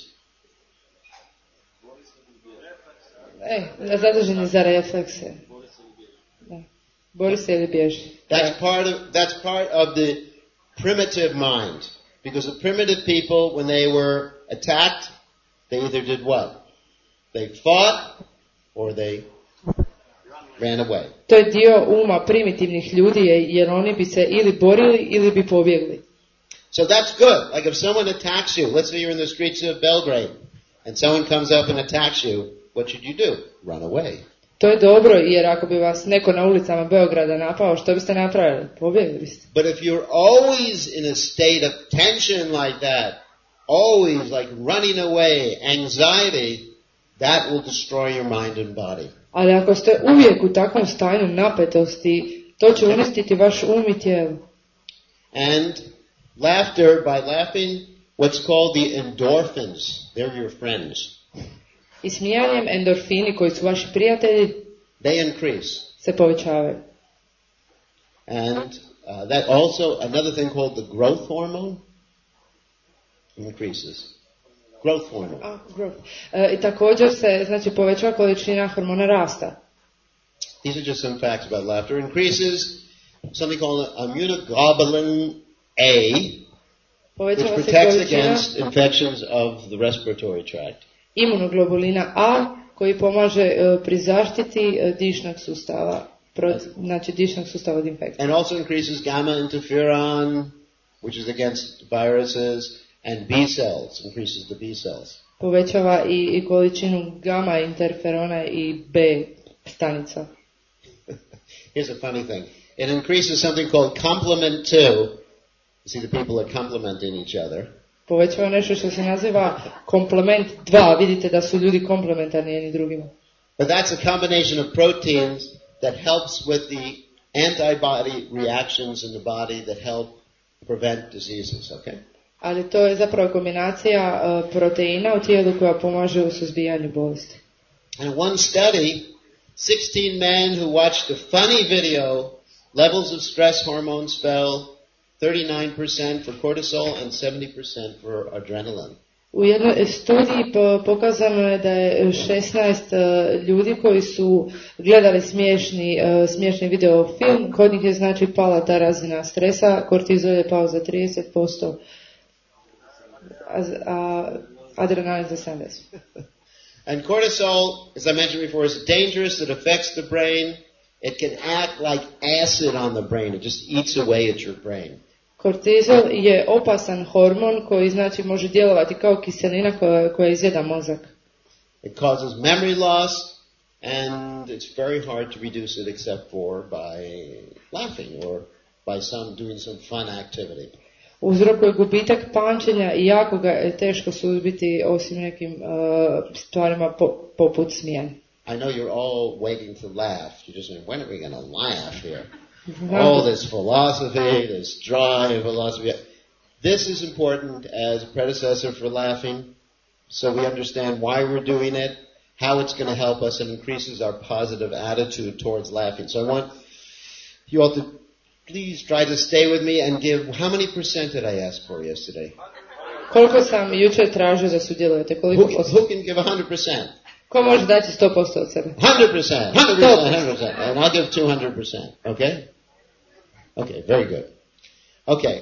e, zadužen je za reflekse. Da. Bori se ili bježi. That's part of that's part of the primitive mind. Because the primitive people, when they were attacked, they either did what? They fought or they ran away. To je dio uma primitivnih ljudi je- jer oni bi se ili borili ili bi pobjegli. So that's good. Like if someone attacks you, let's say you're in the streets of Belgrade, and someone comes up and attacks you, what should you do? Run away. To je dobro jer ako bi vas neko na ulicama Beograda napao, što biste napravili? Pobjegli biste. But if you're always in a state of tension like that, always like running away, anxiety, that will destroy your mind and body. Ali ako ste uvijek u takvom stanju napetosti, to će uništiti vaš um i tijelo. And laughter, by laughing, what's called the endorphins, they're your friends. I smijanjem endorfini koji su vaši prijatelji They increase. se povećavaju. And uh, that also, another thing called the growth hormone increases. Growth hormone. A, growth. E, I također se znači povećava količina hormona rasta. These are just some facts about laughter. Increases something called immunoglobulin A, Povećava which se protects količina against infections of the respiratory tract. imunoglobulina A koji pomaže e, pri zaštiti e, dišnog sustava, proti, znači dišnog sustava od infekcije. And also increases gamma interferon, which is against viruses, and B cells, increases the B cells. Povećava i, i količinu gama interferona i B stanica. Here's a funny thing. It increases something called complement two. You see, the people are complementing each other. Povećava nešto što se naziva komplement dva. Vidite da su ljudi komplementarni jedni drugima. But that's a combination of proteins that helps with the antibody reactions in the body that help prevent diseases, okay? Ali to je zapravo kombinacija uh, proteina u tijelu koja pomaže u suzbijanju bolesti. And one study, sixteen men who watched a funny video, levels of stress hormones fell thirty-nine percent for cortisol and seventy percent for adrenaline. U jednoj studiji po, pokazano je da je šesnaest uh, ljudi koji su gledali smiješni, uh, smiješni video film, kod njih je znači pala ta razina stresa, kortizol je pao za trideset posto, a, a adrenalin za sedamdeset posto. And cortisol, as I mentioned before, is dangerous. It affects the brain. It can act like acid on the brain. It just eats away at your brain. Kortizol je opasan hormon koji znači može djelovati kao kiselina koja, koja izjeda mozak. It causes memory loss, and it's very hard to reduce it except for by laughing or by some doing some fun activity. Uzrokuje gubitak pamćenja i jako ga je teško suzbiti osim nekim uh, stvarima po, poput smijanja. I know you're all waiting to laugh. You're just saying, when are we going to laugh here? All this philosophy, this dry philosophy. This is important as a predecessor for laughing, so we understand why we're doing it, how it's going to help us, and increases our positive attitude towards laughing. So I want you all to please try to stay with me and give, how many percent did I ask for yesterday? Koliko sam jučer tražio da sudjelujete? Koliko Who, posto? who can give one hundred percent? Ko može dati sto posto od sebe? one hundred percent, one hundred percent, one hundred percent. And I'll give two hundred percent, okay? Okay, very good. Okay.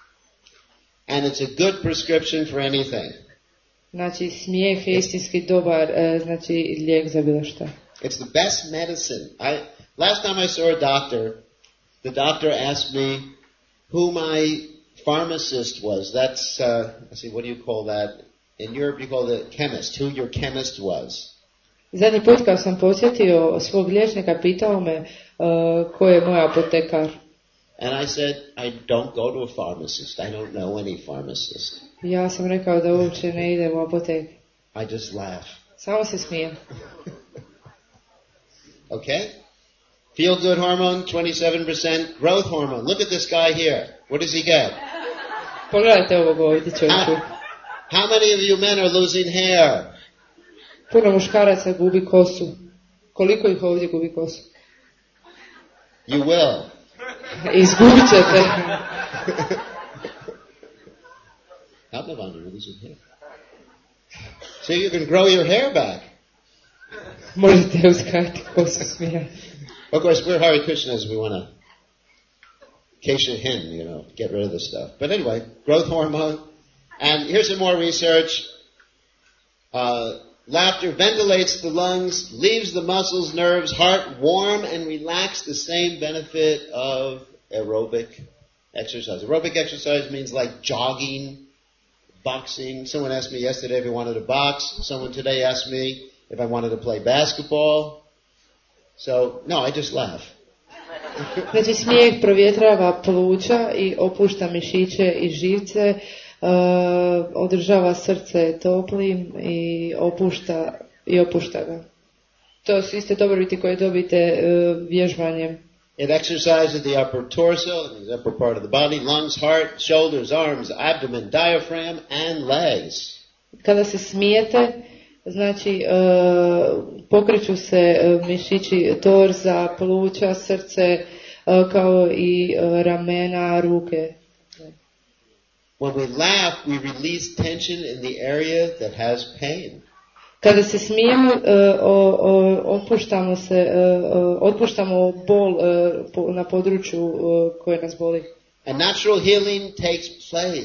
And it's a good prescription for anything. Znači, smijeh je istinski dobar, e, znači, lijek za bilo šta. It's the best medicine. I, last time I saw a doctor, the doctor asked me who my pharmacist was. That's, uh, let's see, what do you call that? In Europe you call it chemist, who your chemist was. Zadnji put kad sam posjetio svog liječnika, pitao me uh, ko je moj apotekar. And I said, I don't go to a pharmacist. I don't know any pharmacist. Ja sam rekao da uopće ne idem u apoteku. I just laugh. Samo se smijem. Okay? Feel good hormone, twenty-seven percent. Growth hormone. Look at this guy here. What does he get? Pogledajte ovog ovdje čovjeku. How, how many of you men are losing hair? Puno muškaraca gubi kosu. Koliko ih ovdje gubi kosu? You will. Izgubit ćete. How about you losing hair? So you can grow your hair back. Možete uskratiti kosu smijati. Of course, we're Hare Krishnas. We want to Kesha Hin, you know, get rid of the stuff. But anyway, growth hormone. And here's some more research. Uh, laughter ventilates the lungs, leaves the muscles, nerves, heart warm and relaxed, the same benefit of aerobic exercise. Aerobic exercise means like jogging, boxing. Someone asked me yesterday if I wanted to box. Someone today asked me if I wanted to play basketball. So, no, I just laugh. Znači, smijeh provjetrava pluća i opušta mišiće i živce, uh, održava srce toplim i opušta, i opušta ga. To su iste dobrobiti koje dobite uh, vježbanjem. It exercises the upper torso, the upper part of the body, lungs, heart, shoulders, arms, abdomen, diaphragm, and legs. Kada se smijete, znači uh, pokreću se uh, mišići torza, pluća, srce, uh, kao i uh, ramena, ruke. When we laugh, we release tension in the area that has pain. Kada se smijemo, uh, o, o, opuštamo se, uh, otpuštamo bol uh, po, na području uh, koje nas boli. And natural healing takes place.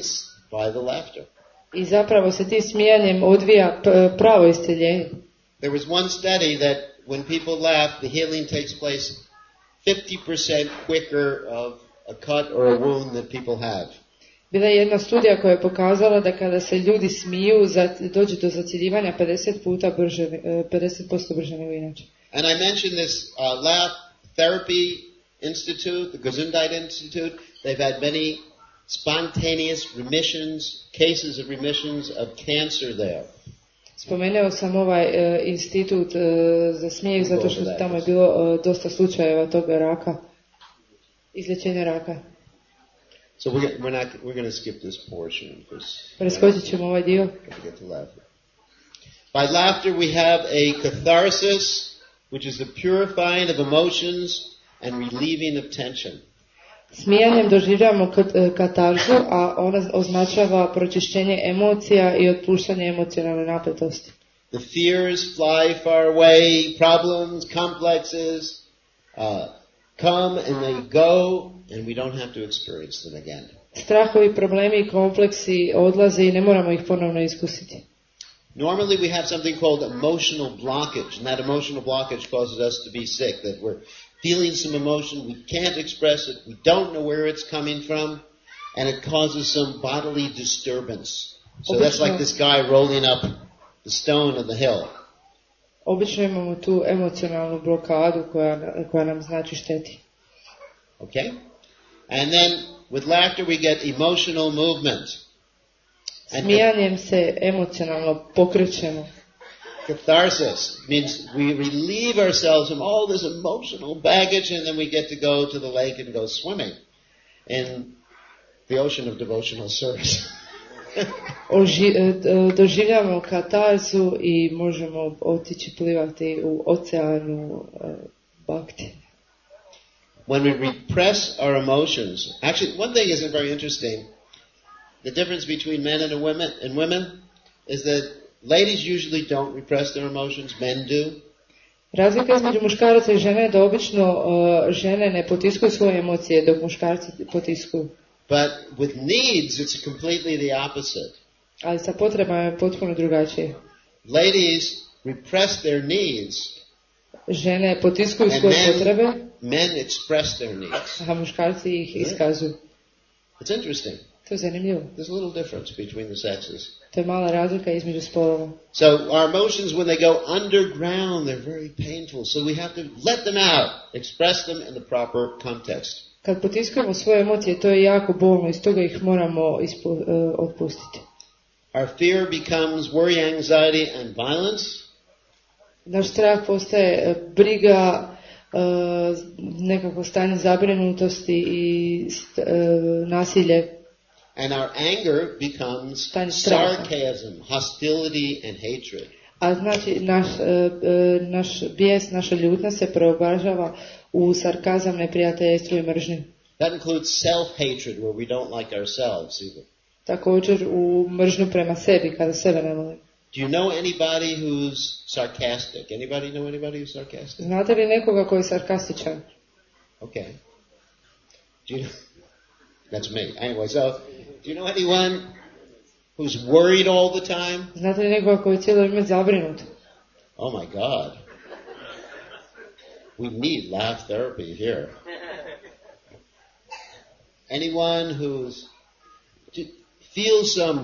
by the laughter. I zapravo se tim smijanjem odvija p- pravo isceljenje. There was one study that when people laugh, the healing takes place fifty percent quicker of a cut or a wound that people have. Bila je jedna studija koja je pokazala da kada se ljudi smiju, za- dođe do zaciljivanja pedeset puta brže, e, pedeset posto brže nego inače. And I mentioned this uh, Laugh Therapy Institute, the Gesundheit Institute. They've had many spontaneous remissions, cases of remissions of cancer there. Spomenuo sam ovaj e, institut e, za smijeh zato što tamo je bilo e, dosta slučajeva toga raka, izlječenja raka. So we're gonna, we're not we're going to skip this portion because Preskočit ćemo ovaj dio. to get to laughter. By laughter we have a catharsis, which is the purifying of emotions and relieving of tension. Smijanjem doživljavamo kat- e, katarzu, a ona označava pročišćenje emocija i otpuštanje emocionalne napetosti. The fears fly far away, problems, complexes uh, come and they go, and we don't have to experience them again. Strahovi, problemi i kompleksi odlaze i ne moramo ih ponovno iskusiti. Normally we have something called emotional blockage, and that emotional blockage causes us to be sick, that we're feeling some emotion, we can't express it, we don't know where it's coming from, and it causes some bodily disturbance. So that's like this guy rolling up the stone of the hill. Obično imamo tu emocionalnu blokadu koja, koja nam znači šteti. Okay? And then with laughter we get emotional movement. And Smijanjem se emocionalno pokrećemo. catharsis means we relieve ourselves from all this emotional baggage, and then we get to go to the lake and go swimming in the ocean of devotional service. Oži, e, d- doživljavamo katarzu i možemo otići plivati u oceanu e, bakti. When we repress our emotions, actually one thing isn't very interesting. The difference between men and women and women is that ladies usually don't repress their emotions, men do. Razlika između muškaraca i žene je da obično e, žene ne potiskuju svoje emocije dok muškarci potiskuju. But with needs, it's completely the opposite. Ali sa potrebama je potpuno drugačije. Ladies repress their needs, Žene potiskuju and svoje men, potrebe, men express their needs. a muškarci ih iskazuju. It's interesting. To je zanimljivo. There's a little difference between the sexes. To je mala razlika između spolova. So our emotions, when they go underground, they're very painful. So we have to let them out, express them in the proper context. Kad potiskujemo svoje emocije, to je jako bolno i stoga ih moramo ispu, uh, otpustiti. Our fear becomes worry, anxiety, and violence. Naš strah postaje uh, briga, uh, nekako stanje zabrinutosti i st, uh, nasilje. And our anger becomes Stanje straha. sarcasm, hostility, and hatred. A znači naš, uh, uh, naš bijes, naša ljutnja se preobražava u sarkazam, neprijateljstvo i mržnju. That includes self-hatred, where we don't like ourselves either. Također u mržnju prema sebi, kada sebe ne volim. Do you know anybody who's sarcastic? Anybody know anybody who's sarcastic? Znate li nekoga koji je sarkastičan? Okay. Do you know? That's me. Anyway, so do you know anyone who's worried all the time? Znate li nekoga koji je cijelo vrijeme zabrinut? Oh my God. We need laugh therapy here. Anyone who's feels some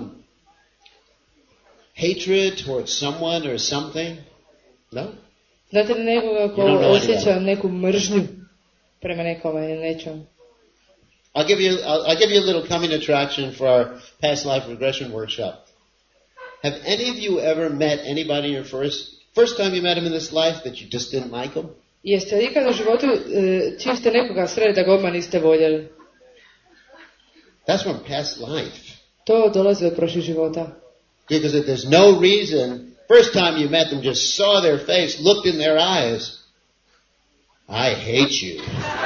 hatred towards someone or something? No? Znate li nekoga ko You don't know osjeća anyone. neku mržnju prema nekome ili nečemu? I'll give you I'll, I'll give you a little coming attraction for our past life regression workshop. Have any of you ever met anybody in your first first time you met him in this life that you just didn't like him? Jeste li ikada u životu, e, čim ste nekoga sreli da ga odmah niste voljeli? That's from past life. To dolazi od prošlih života. Because if there's no reason, first time you met them, just saw their face, looked in their eyes, I hate you.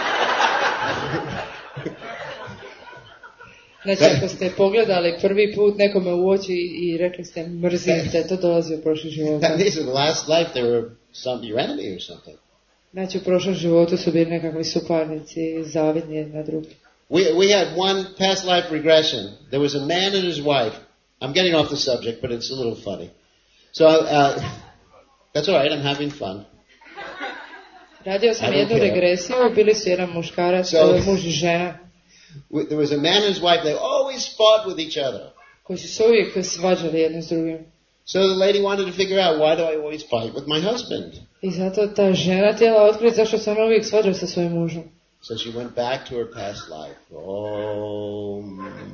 Znači, ako ste pogledali prvi put nekome u oči i rekli ste mrzim te, to dolazi od prošlih života. That means in the last life they were some your enemy or something. Znači, u prošlom životu su bili nekakvi suparnici, zavidni jedna drugi. We we had one past life regression. There was a man and his wife. I'm getting off the subject, but it's a little funny. So uh, that's all right. I'm having fun. Radio sam jednu regresiju, bili su jedan muškarac, So- muž i žena, We, there was a man and his wife. They always fought with each other. koji su se uvijek svađali jedni s drugim. So the lady wanted to figure out, why do I always fight with my husband? I zato ta žena htjela otkriti zašto se ona uvijek svađa sa svojim mužom. So she went back to her past life. Oh.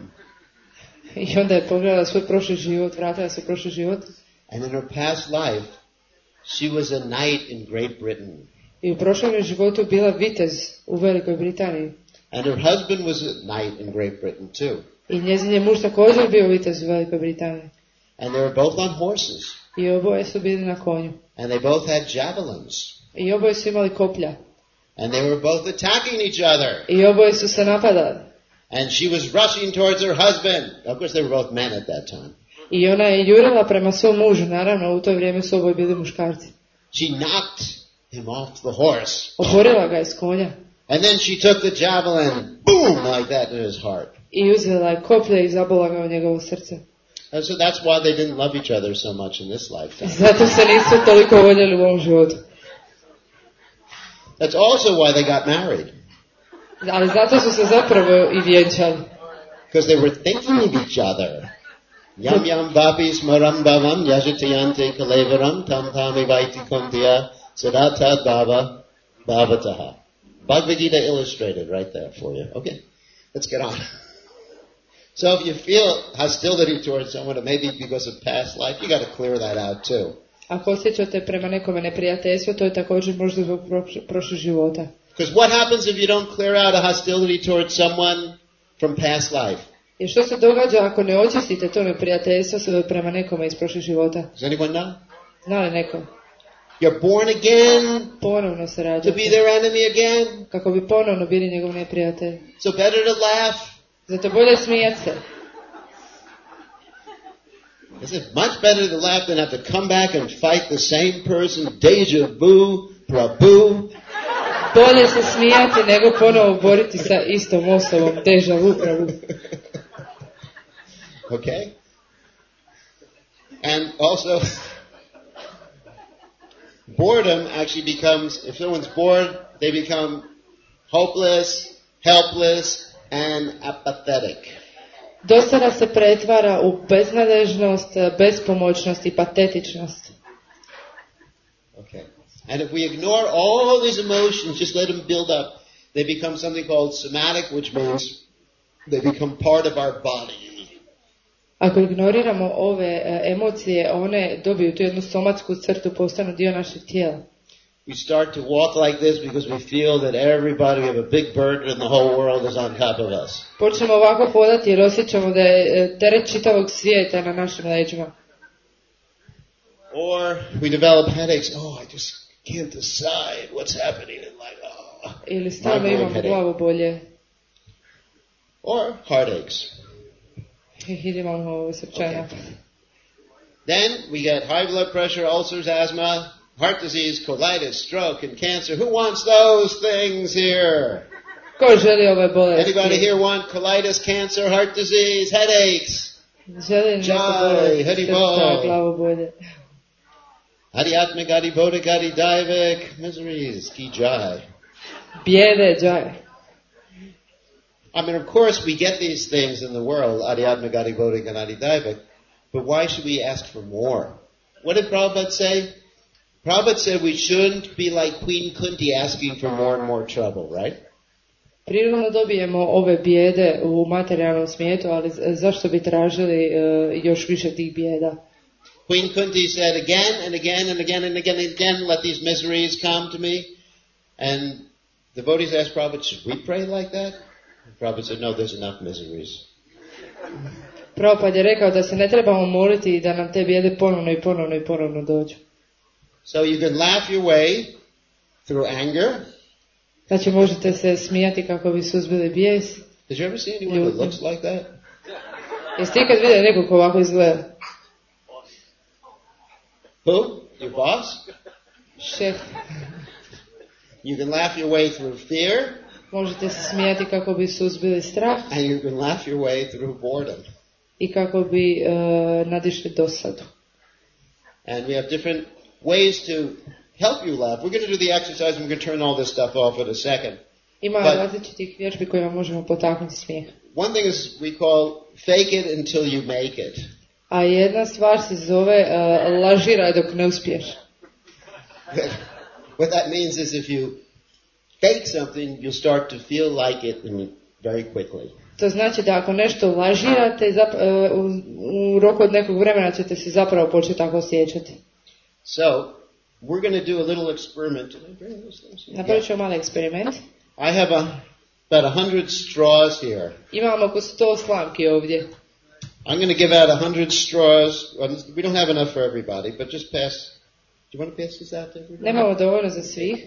I onda je pogledala svoj prošli život, vratila se u prošli život. And in her past life, she was a knight in Great Britain. I u prošlom je životu bila vitez u Velikoj Britaniji. And her husband was a knight in Great Britain too. I njezin je muž također bio vitez u Velikoj Britaniji. And they were both on horses. I oboje su bili na konju. And they both had javelins. I oboje su imali koplja. And they were both attacking each other. I oboje su se napadali. And she was rushing towards her husband. Of course, they were both men at that time. I ona je jurila prema svom mužu, naravno u to vrijeme su oboje bili muškarci. She knocked him off the horse. Oborila ga je s konja. And then she took the javelin, boom, like that in his heart. I uzela je koplje i zabola ga u njegovo srce. And so that's why they didn't love each other so much in this lifetime. Zato se nisu toliko voljeli u ovom životu. That's also why they got married. Ali zato su se zapravo i vjenčali. Because they were thinking of each other. Yam yam vapi smaram bhavam yajitayante kalevaram tam tami vaiti kuntiya sadatad bhava bhavataha. Bhagavad Gita illustrated right there for you. Okay, let's get on. So if you feel hostility towards someone, maybe because of past life, you got to clear that out too. Ako osjećate prema nekome neprijateljstvo, to je također možda zbog proš- prošlih života. Because what happens if you don't clear out a hostility towards someone from past life? Jer što se događa ako ne očistite to neprijateljstvo se prema nekome iz prošlih života? Does anyone know? Zna li neko? You're born again Ponovno se to be rađate. their enemy again. Kako bi ponovno bili njegov neprijatelj. So better to laugh. Zato bolje smijat se. Is it much better to laugh than have to come back and fight the same person? Deja vu, Prabhu. Bolje se smijati nego ponovo boriti sa istom osobom. Deja vu, pravu. Okay? And also, boredom actually becomes, if someone's bored, they become hopeless, helpless, and apathetic. Dosada se pretvara u beznadežnost, bespomoćnost i patetičnost. Okay. And if we ignore all these emotions, just let them build up, they become something called somatic, which means they become part of our body. Ako ignoriramo ove e, emocije, one dobiju tu jednu somatsku crtu, postanu dio našeg tijela. We start to walk like this because we feel that everybody, we have a big burden and the whole world is on top of us. Počnemo ovako hodati jer osjećamo da je e, teret čitavog svijeta na našim leđima. Or we develop headaches. Oh, I just can't decide what's happening in life. Oh. Ili stalno Migraine imamo headache. glavobolje. Or heartaches. Ili imamo srčane napade. Then we get high blood pressure, ulcers, asthma, heart disease, colitis, stroke, and cancer. Who wants those things here? Ko želi ove bolesti? Anybody here want colitis, cancer, heart disease, headaches? Želi neko Jai, bolesti Hari srca, Bol. glavobolje. Adiatma gadi bodha gadi daivik, miseries, ki jai. Bijede, džaje. I mean, of course, we get these things in the world, Adiatma gadi bodha gadi daivik, but why should we ask for more? What did Prabhupada say? Prabhupada said we shouldn't be like Queen Kunti asking for more and more trouble, right? Prirodno dobijemo ove bijede u materijalnom svijetu, ali z- zašto bi tražili e, još više tih bijeda? Queen Kunti said again and again and again and again and again, let these miseries come to me. And the devotees asked Prabhupada, should we pray like that? And Prabhupada said, no, there's enough miseries. Prabhupada je rekao da se ne trebamo moliti i da nam te bijede ponovno i ponovno i ponovno dođu. So you can laugh your way through anger. Znači možete se smijati kako bi suzbili bijes. Did you ever see anyone that looks like that? Jeste ti ikad vidjeli nekog ko ovako izgleda? Who? Your boss? Šef. You can laugh your way through fear. Možete se smijati kako bi suzbili strah And you can laugh your way through boredom. i kako bi uh, nadišli dosadu. And we have different ways to help you laugh. We're going to do the exercise and we're going to turn all this stuff off in a second. Ima But- različitih vježbi kojima možemo potaknuti smijeh. One thing is we call fake it until you make it. A jedna stvar se zove uh, lažiraj dok ne uspiješ. What that means is if you fake something, you'll start to feel like it in- very quickly. To znači da ako nešto lažirate, zap, uh, u, u roku od nekog vremena ćete se zapravo početi tako osjećati. So, we're going to do a little experiment. Did I bring those things? Napravit ću mali eksperiment. I have a, about a hundred straws here. Imamo oko sto slamki ovdje. I'm going to give out a hundred straws. Well, we don't have enough for everybody, but just pass. Do you want to pass this out to everybody? Nemamo dovoljno za svih.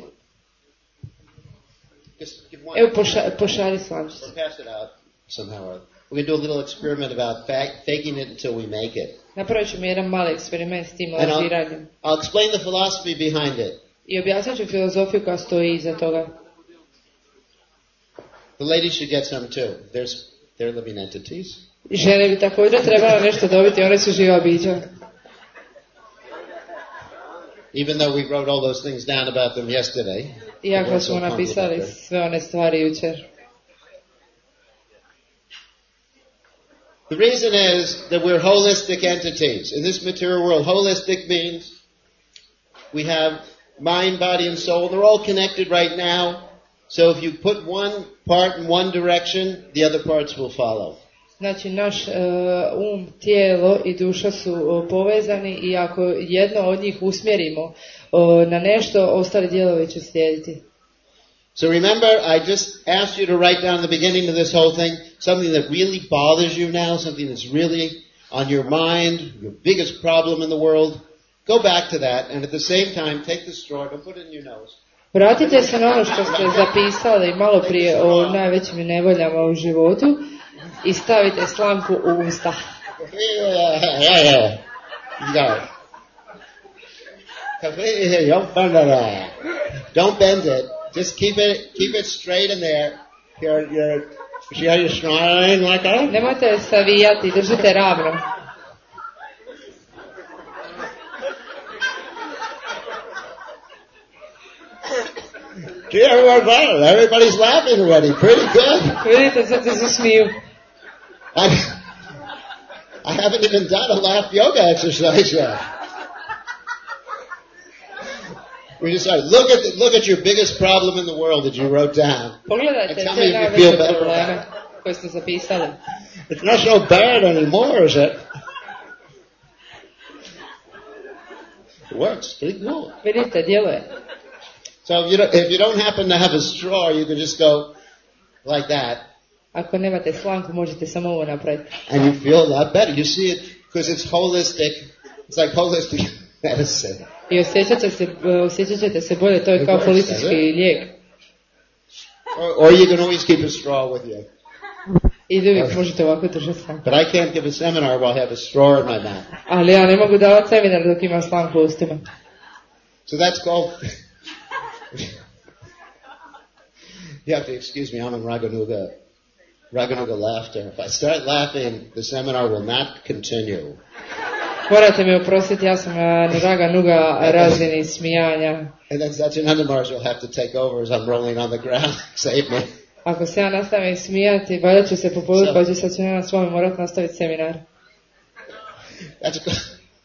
Just give one. Evo poša, pošalji slamčice. Or pass it out somehow. Or we're going to do a little experiment about fa- faking it until we make it. Napravit ćemo jedan mali eksperiment s tim And I'll, lažiranjem. I'll explain the philosophy behind it. I objasnit ću filozofiju koja stoji iza toga. The ladies should get some too. There's, they're living entities. Žene bi također trebalo nešto dobiti, one su živa bića. Even though we wrote all those things down about them yesterday. Iako We're so smo pumped napisali about that. sve one stvari jučer. The reason is that we're holistic entities. In this material world, holistic means we have mind, body, and soul. They're all connected right now. So if you put one part in one direction, the other parts will follow. Znači, naš uh, um, tijelo i duša su uh, povezani i ako jedno od njih usmjerimo uh, na nešto, ostali dijelovi će slijediti. So remember, I just asked you to write down at the beginning of this whole thing something that really bothers you now, something that's really on your mind, your biggest problem in the world. Go back to that, and at the same time, take the straw, don't put it in your nose. Vratite se na ono što ste zapisali malo prije o najvećim nevoljama u životu i stavite slamku u usta. Yeah, yeah, yeah. You got it. Don't bend it. Don't bend it. Just keep it, keep it straight in there. You're, you're, see how you're smiling like that? Nemojte savijati, držite ravno. See, everyone's laughing. Everybody's laughing already. Pretty good. Vidite, sad se smiju. I, I haven't even done a laugh yoga exercise yet. We decided, look at the, look at your biggest problem in the world that you wrote down. Pogledajte And tell me te if you najveće feel better probleme about koje ste zapisali. It's not so bad anymore, is it? It works pretty good. Vidite, djeluje. So if you, don't, if you don't happen to have a straw, you can just go like that, Ako nemate slamku, možete samo ovo napraviti. and you feel a lot better. You see it because it's holistic. It's like holistic medicine. I osjećat, će se, osjećat ćete se bolje, to je kao politički lijek. Or, or you can always keep a straw with you. I uvijek možete ovako držati slamku. But I can't give a seminar while I have a straw in my mouth. Ali ja ne mogu davati seminar dok imam slamku u ustima. So that's called... You have to excuse me, I'm in Raganuga, Raganuga laughter. If I start laughing, the seminar will not continue. Morate mi oprostiti, ja sam na Raga Nuga razini smijanja. And then Satyananda Maharaj will have to take over as I'm rolling on the ground. Save me. Ako se ja nastavim smijati, valjda ću se popoditi, pa ću sad ću s vama morati nastaviti seminar. That's called,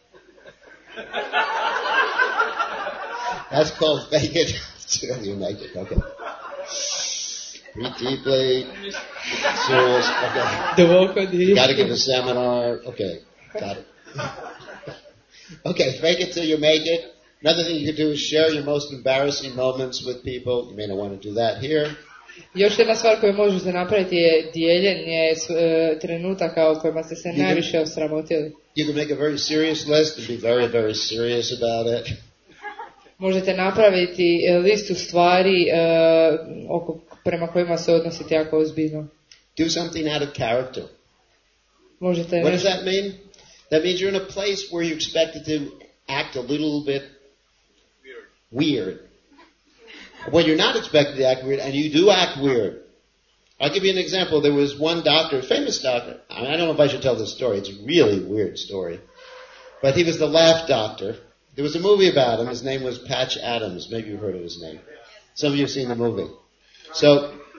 that's called fake it till you make it. Okay. Breathe deeply. Serious. Okay. Duboko di. Got to give a seminar. Okay. Got it. Okay. Fake it till you make it. Another thing you can do is share your most embarrassing moments with people. You may not want to do that here. Još jedna stvar koju možete napraviti je dijeljenje uh, trenutaka u kojima ste se najviše osramotili. You can make a very serious list and be very, very serious about it. Možete napraviti uh, listu stvari uh, oko, prema kojima se odnosite jako ozbiljno. Do something out of character. Možete What does nešto... that mean? That means you're in a place where you're expected to act a little bit weird. when you're not expected to act weird, and you do act weird. I'll give you an example. There was one doctor, famous doctor. I mean, I don't know if I should tell this story. It's a really weird story. But he was the laugh doctor. There was a movie about him. His name was Patch Adams. Maybe you've heard of his name. Some of you have seen the movie. So,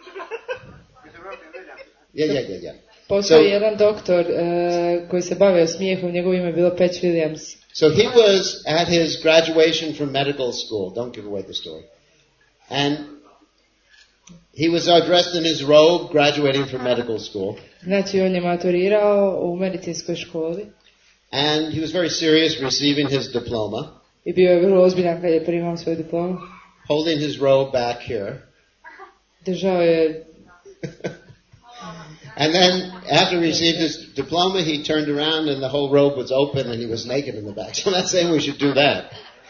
yeah, yeah, yeah, yeah. Postoji so, jedan doktor uh, koji se bavio smijehom, njegovo ime je bilo Patch Williams. So he was at his graduation from medical school. Don't give away the story. And he was dressed in his robe, graduating from medical school. Znači, on je maturirao u medicinskoj školi. And he was very serious receiving his diploma. I bio je vrlo ozbiljan kad je primao svoju diplomu. Holding his robe back here. Držao je... And then, after he received his diploma, he turned around and the whole robe was open and he was naked in the back. So I'm not saying we should do that.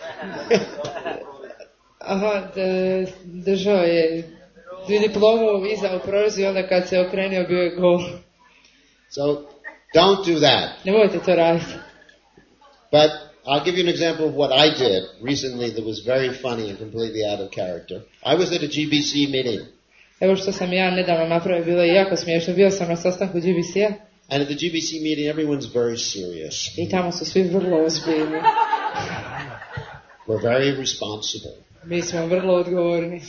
Aha, držao je diplomu iza u prorozu i onda kad se okrenio bio je gol. So, don't do that. Nemojte to raditi. But I'll give you an example of what I did recently that was very funny and completely out of character. I was at a G B C meeting. Evo što sam ja nedavno napravio, bilo je jako smiješno. Bio sam na sastanku G B C-a. And at the G B C meeting everyone's very serious. I tamo su svi vrlo ozbiljni. We're very responsible. Mi smo vrlo odgovorni.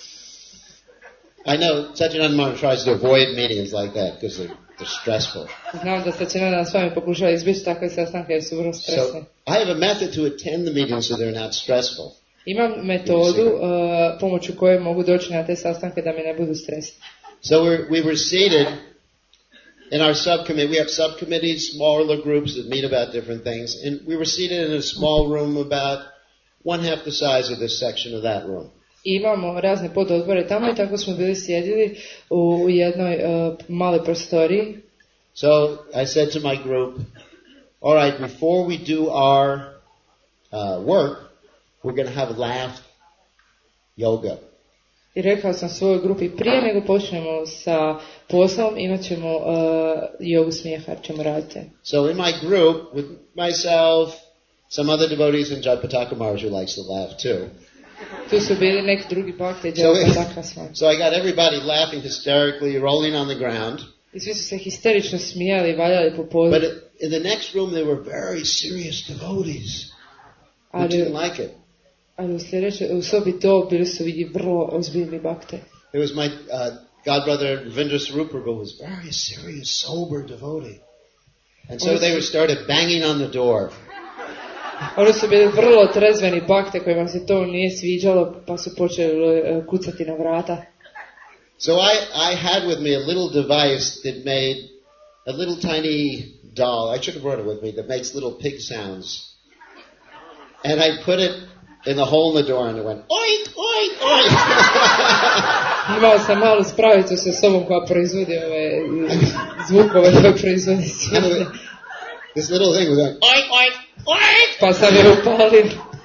I know Satchidananda tries to avoid meetings like that because they're, they're stressful. Znam da Satchidananda s vami pokušava izbjeći takve sastanke jer su vrlo stresni. So, I have a method to attend the meetings so they're not stressful. Imam metodu uh, pomoću koje mogu doći na te sastanke da mi ne budu stresni. So we're, we were seated in our subcommittee. We have subcommittees, smaller groups that meet about different things. And we were seated in a small room about one half the size of this section of that room. Imamo razne pododbore tamo i tako smo bili sjedili u jednoj uh, maloj prostoriji. So I said to my group, all right, before we do our uh, work, we're going to have laugh yoga. I rekao sam svojoj grupi, prije nego počnemo sa poslom, imat ćemo uh, jogu smijeha, ćemo raditi. So in my group, with myself, some other devotees, and Jayapataka Maharaj who likes to laugh too. Tu su bili neki drugi bhakti, Jayapataka s vami. So I got everybody laughing hysterically, rolling on the ground. I svi su se histerično smijali, valjali po podu. But in the next room there were very serious devotees who didn't like it. Ali u sljedećoj, u sobi to bili su vidi vrlo ozbiljni bhakte. There was my uh, godbrother Ravindra Saruprabhu was very serious, sober devotee. And so they started banging on the door. Oni su bili vrlo trezveni bhakte kojima se to nije sviđalo, pa su počeli uh, kucati na vrata. So I, I had with me a little device that made a little tiny doll. I should have brought it with me that makes little pig sounds. And I put it in the hole in the door and it went oink, oink, oink. Imao sam malu spravicu sa sobom koja proizvodi ove zvukove koje proizvodi svijetlje. This little thing was going oink, oink, oink. Pa sam je upalio.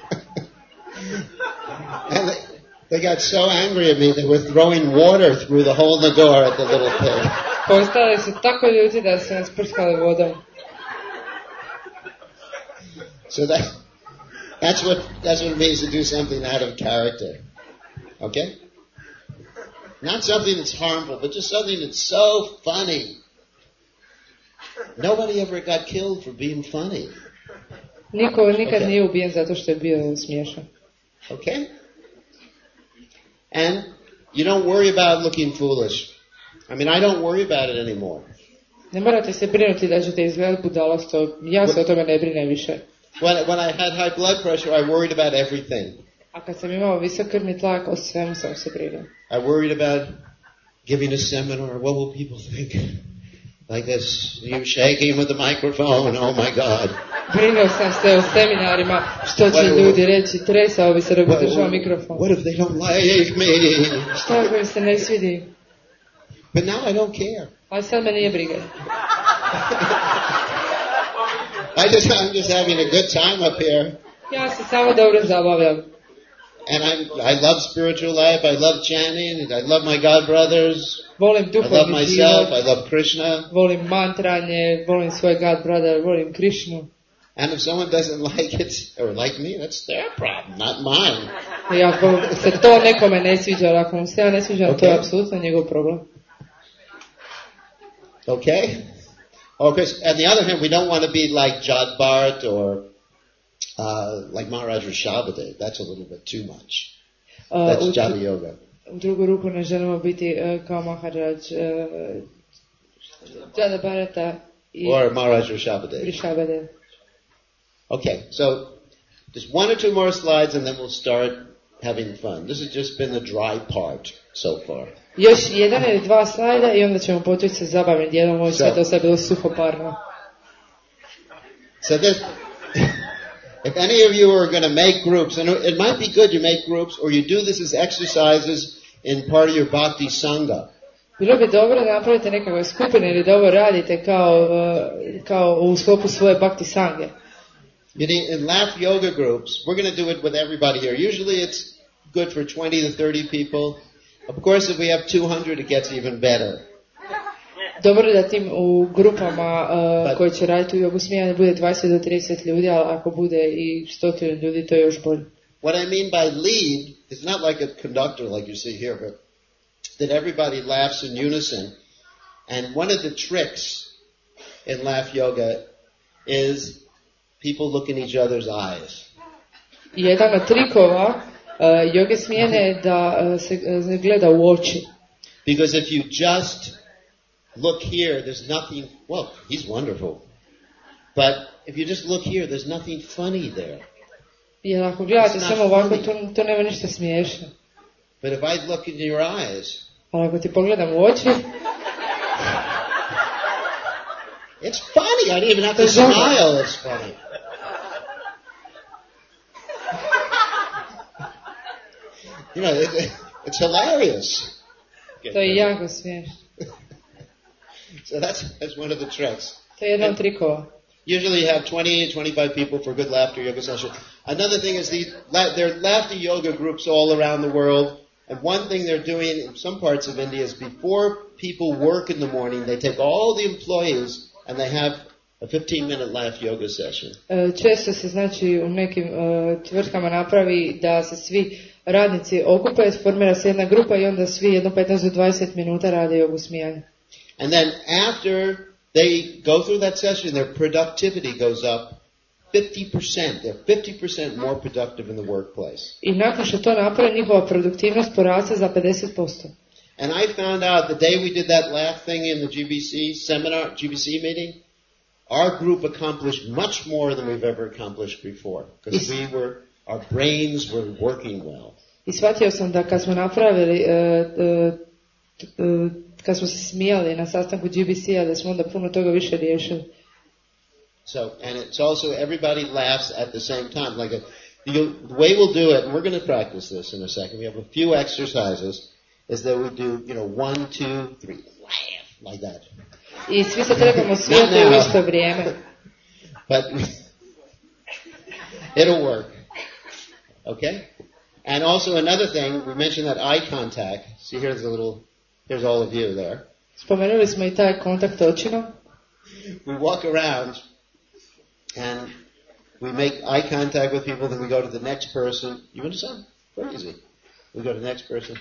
And they, they got so angry at me they were throwing water through the hole in the door at the little pig. Postali su tako ljuti da su nas prskali vodom. So that That's what that's what it means to do something out of character. Okay? Not something that's harmful, but just something that's so funny. Nobody ever got killed for being funny. Niko nikad okay. nije ubijen zato što je bio smiješan. Okay? And you don't worry about looking foolish. I mean, I don't worry about it anymore. Ne morate se brinuti da ćete izgledati budalasto. Ja se o tome ne brinem više. When, when I had high blood pressure, I worried about everything. A kad sam imao visok krvni tlak, o svemu sam se brinuo. I worried about giving a seminar. What will people think? Like this, you shaking with the microphone. Oh my God. Brinuo sam se o seminarima. Što će what, ljudi reći? Tresao bi se da bi držao mikrofon. What if they don't like me? Šta ako im se ne svidi? But now I don't care. Ali sad me nije briga. I just, I'm just having a good time up here. Ja se samo dobro zabavljam. And I'm, I love spiritual life. I love chanting. I love my God brothers. Volim duhovni I love myself. I love Krishna. Volim mantranje. Volim svoj God brother. Volim Krishnu. And if someone doesn't like it, or like me, that's their problem, not mine. I ako se to nekome ne sviđa, ali ako mu se ja ne sviđa, okay. To je apsolutno njegov problem. Okay? Okay, so on the other hand, we don't want to be like Jad Bharat or uh, like Maharaj Rishabhadev. That's a little bit too much. That's uh, Java Yoga. U drugu ruku ne želimo biti uh, kao Maharaj uh, Jada Bharata i or Maharaj Rishabhadev. Rishabhadev. Okay, so just one or two more slides and then we'll start having fun. This has just been the dry part so far. Još jedan ili dva slajda i onda ćemo početi sa zabavnim dijelom. Ovo sve do sada bilo suhoparno. So this, if any of you are going to make groups, and it might be good you make groups, or you do this as exercises in part of your bhakti sangha. Bilo bi dobro da napravite nekakve skupine ili da ovo radite kao, kao u sklopu svoje bhakti sange. You need, in laugh yoga groups, we're going to do it with everybody here. Usually it's good for twenty to thirty people. Of course, if we have two hundred, it gets even better. Dobro da tim u grupama uh, But, koje će raditi u jogu smijanja bude dvadeset do trideset ljudi, ali ako bude i stotinu ljudi, to je još bolje. What I mean by lead is not like a conductor like you see here, but that everybody laughs in unison. And one of the tricks in laugh yoga is people look in each other's eyes. Jedan od trikova uh, joge smijene je da uh, se uh, gleda u oči. Because if you just look here, there's nothing, well, he's wonderful. But if you just look here, there's nothing funny there. Jer ako gledate samo ovako, to, to nema ništa smiješno. But if I look into your eyes, ali ako ti pogledam u oči, it's funny. I don't even have to smile. It's funny. You know, it, it, it's hilarious. To je jako smiješno. So that's that's one of the tricks. To je jedan od trikova. Usually you have twenty, twenty-five people for a good laughter yoga session. Another thing is these, there are laughter yoga groups all around the world. And one thing they're doing in some parts of India is before people work in the morning, they take all the employees and they have a fifteen minute laugh yoga session. Često se znači u nekim uh, tvrtkama napravi da se svi radnici okupe, formira se jedna grupa i onda svi jedno petnaest do dvadeset minuta rade jogu smijanja. And then after they go through that session, their productivity goes up fifty percent. They're fifty percent more productive in the workplace. I nakon što to naprave, njihova produktivnost poraste za pedeset posto. And I found out the day we did that laugh thing in the G B C seminar, G B C meeting, our group accomplished much more than we've ever accomplished before. Because we were, our brains were working well. I shvatio sam da kad smo napravili, uh, uh, uh, kad smo se smijali na sastanku G B C-a, da smo onda puno toga više riješili. So, and it's also, everybody laughs at the same time. Like a, you, the way we'll do it, and we're going to practice this in a second, we have a few exercises, is that we do, you know, one, two, three, laugh, like that. I svi se trebamo smijati u isto vrijeme. But it'll work. Okay? And also another thing, we mentioned that eye contact. See, here's a little, here's all of you there. Spomenuli smo i taj kontakt očima. We walk around and we make eye contact with people, then we go to the next person. You understand? Very easy. We go to the next person.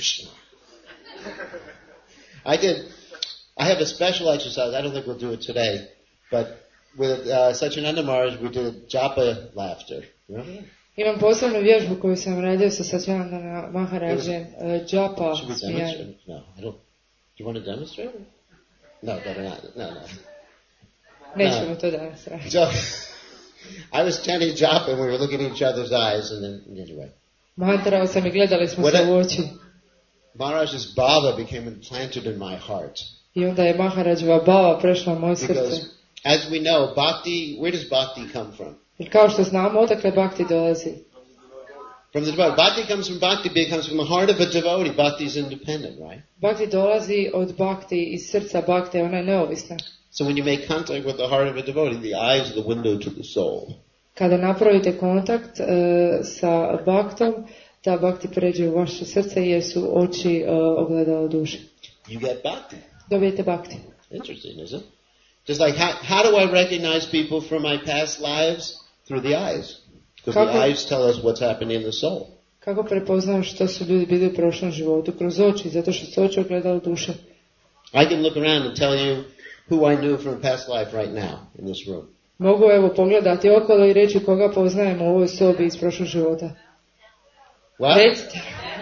I did, I have a special exercise, I don't think we'll do it today, but with uh, Satyananda Maharaj we did japa laughter. Remember that? Imam posebnu vježbu koju sam radio sa Satyananda Maharajem, uh, japa smijanje. No, I don't. Do you want to demonstrate it? No, better not. No, no. Nećemo no. to danas raditi. So, I was chanting japa and we were looking in each other's eyes and then, anyway. Mantrao sam i gledali smo se u oči. Maharaj's bhava became implanted in my heart. I onda je Maharajeva bhava prešla u moje srce. Because, as we know, bhakti, where does bhakti come from? Jer kao što znamo, odakle bhakti dolazi? From the devotee. Bhakti comes from bhakti, it comes from the heart of a devotee. Bhakti is independent, right? Bhakti dolazi od bhakti, iz srca bhakti, ona je neovisna. So when you make contact with the heart of a devotee, the eye is the window to the soul. Kada napravite kontakt uh, sa bhaktom, ta bhakti pređe u vaše srce jer su oči uh, ogledalo duše. You get bhakti. Dobijete bhakti. Interesting, isn't it? Just like, how, how do I recognize people from my past lives? Through the eyes. Because the Kako- eyes tell us what's happening in the soul. Kako prepoznam što su ljudi bili u prošlom životu? Kroz oči, zato što su oči ogledalo duše. I can look around and tell you who I knew from a past life right now in this room. Mogu evo pogledati okolo i reći koga poznajem u ovoj sobi iz prošlog života. What? Recite.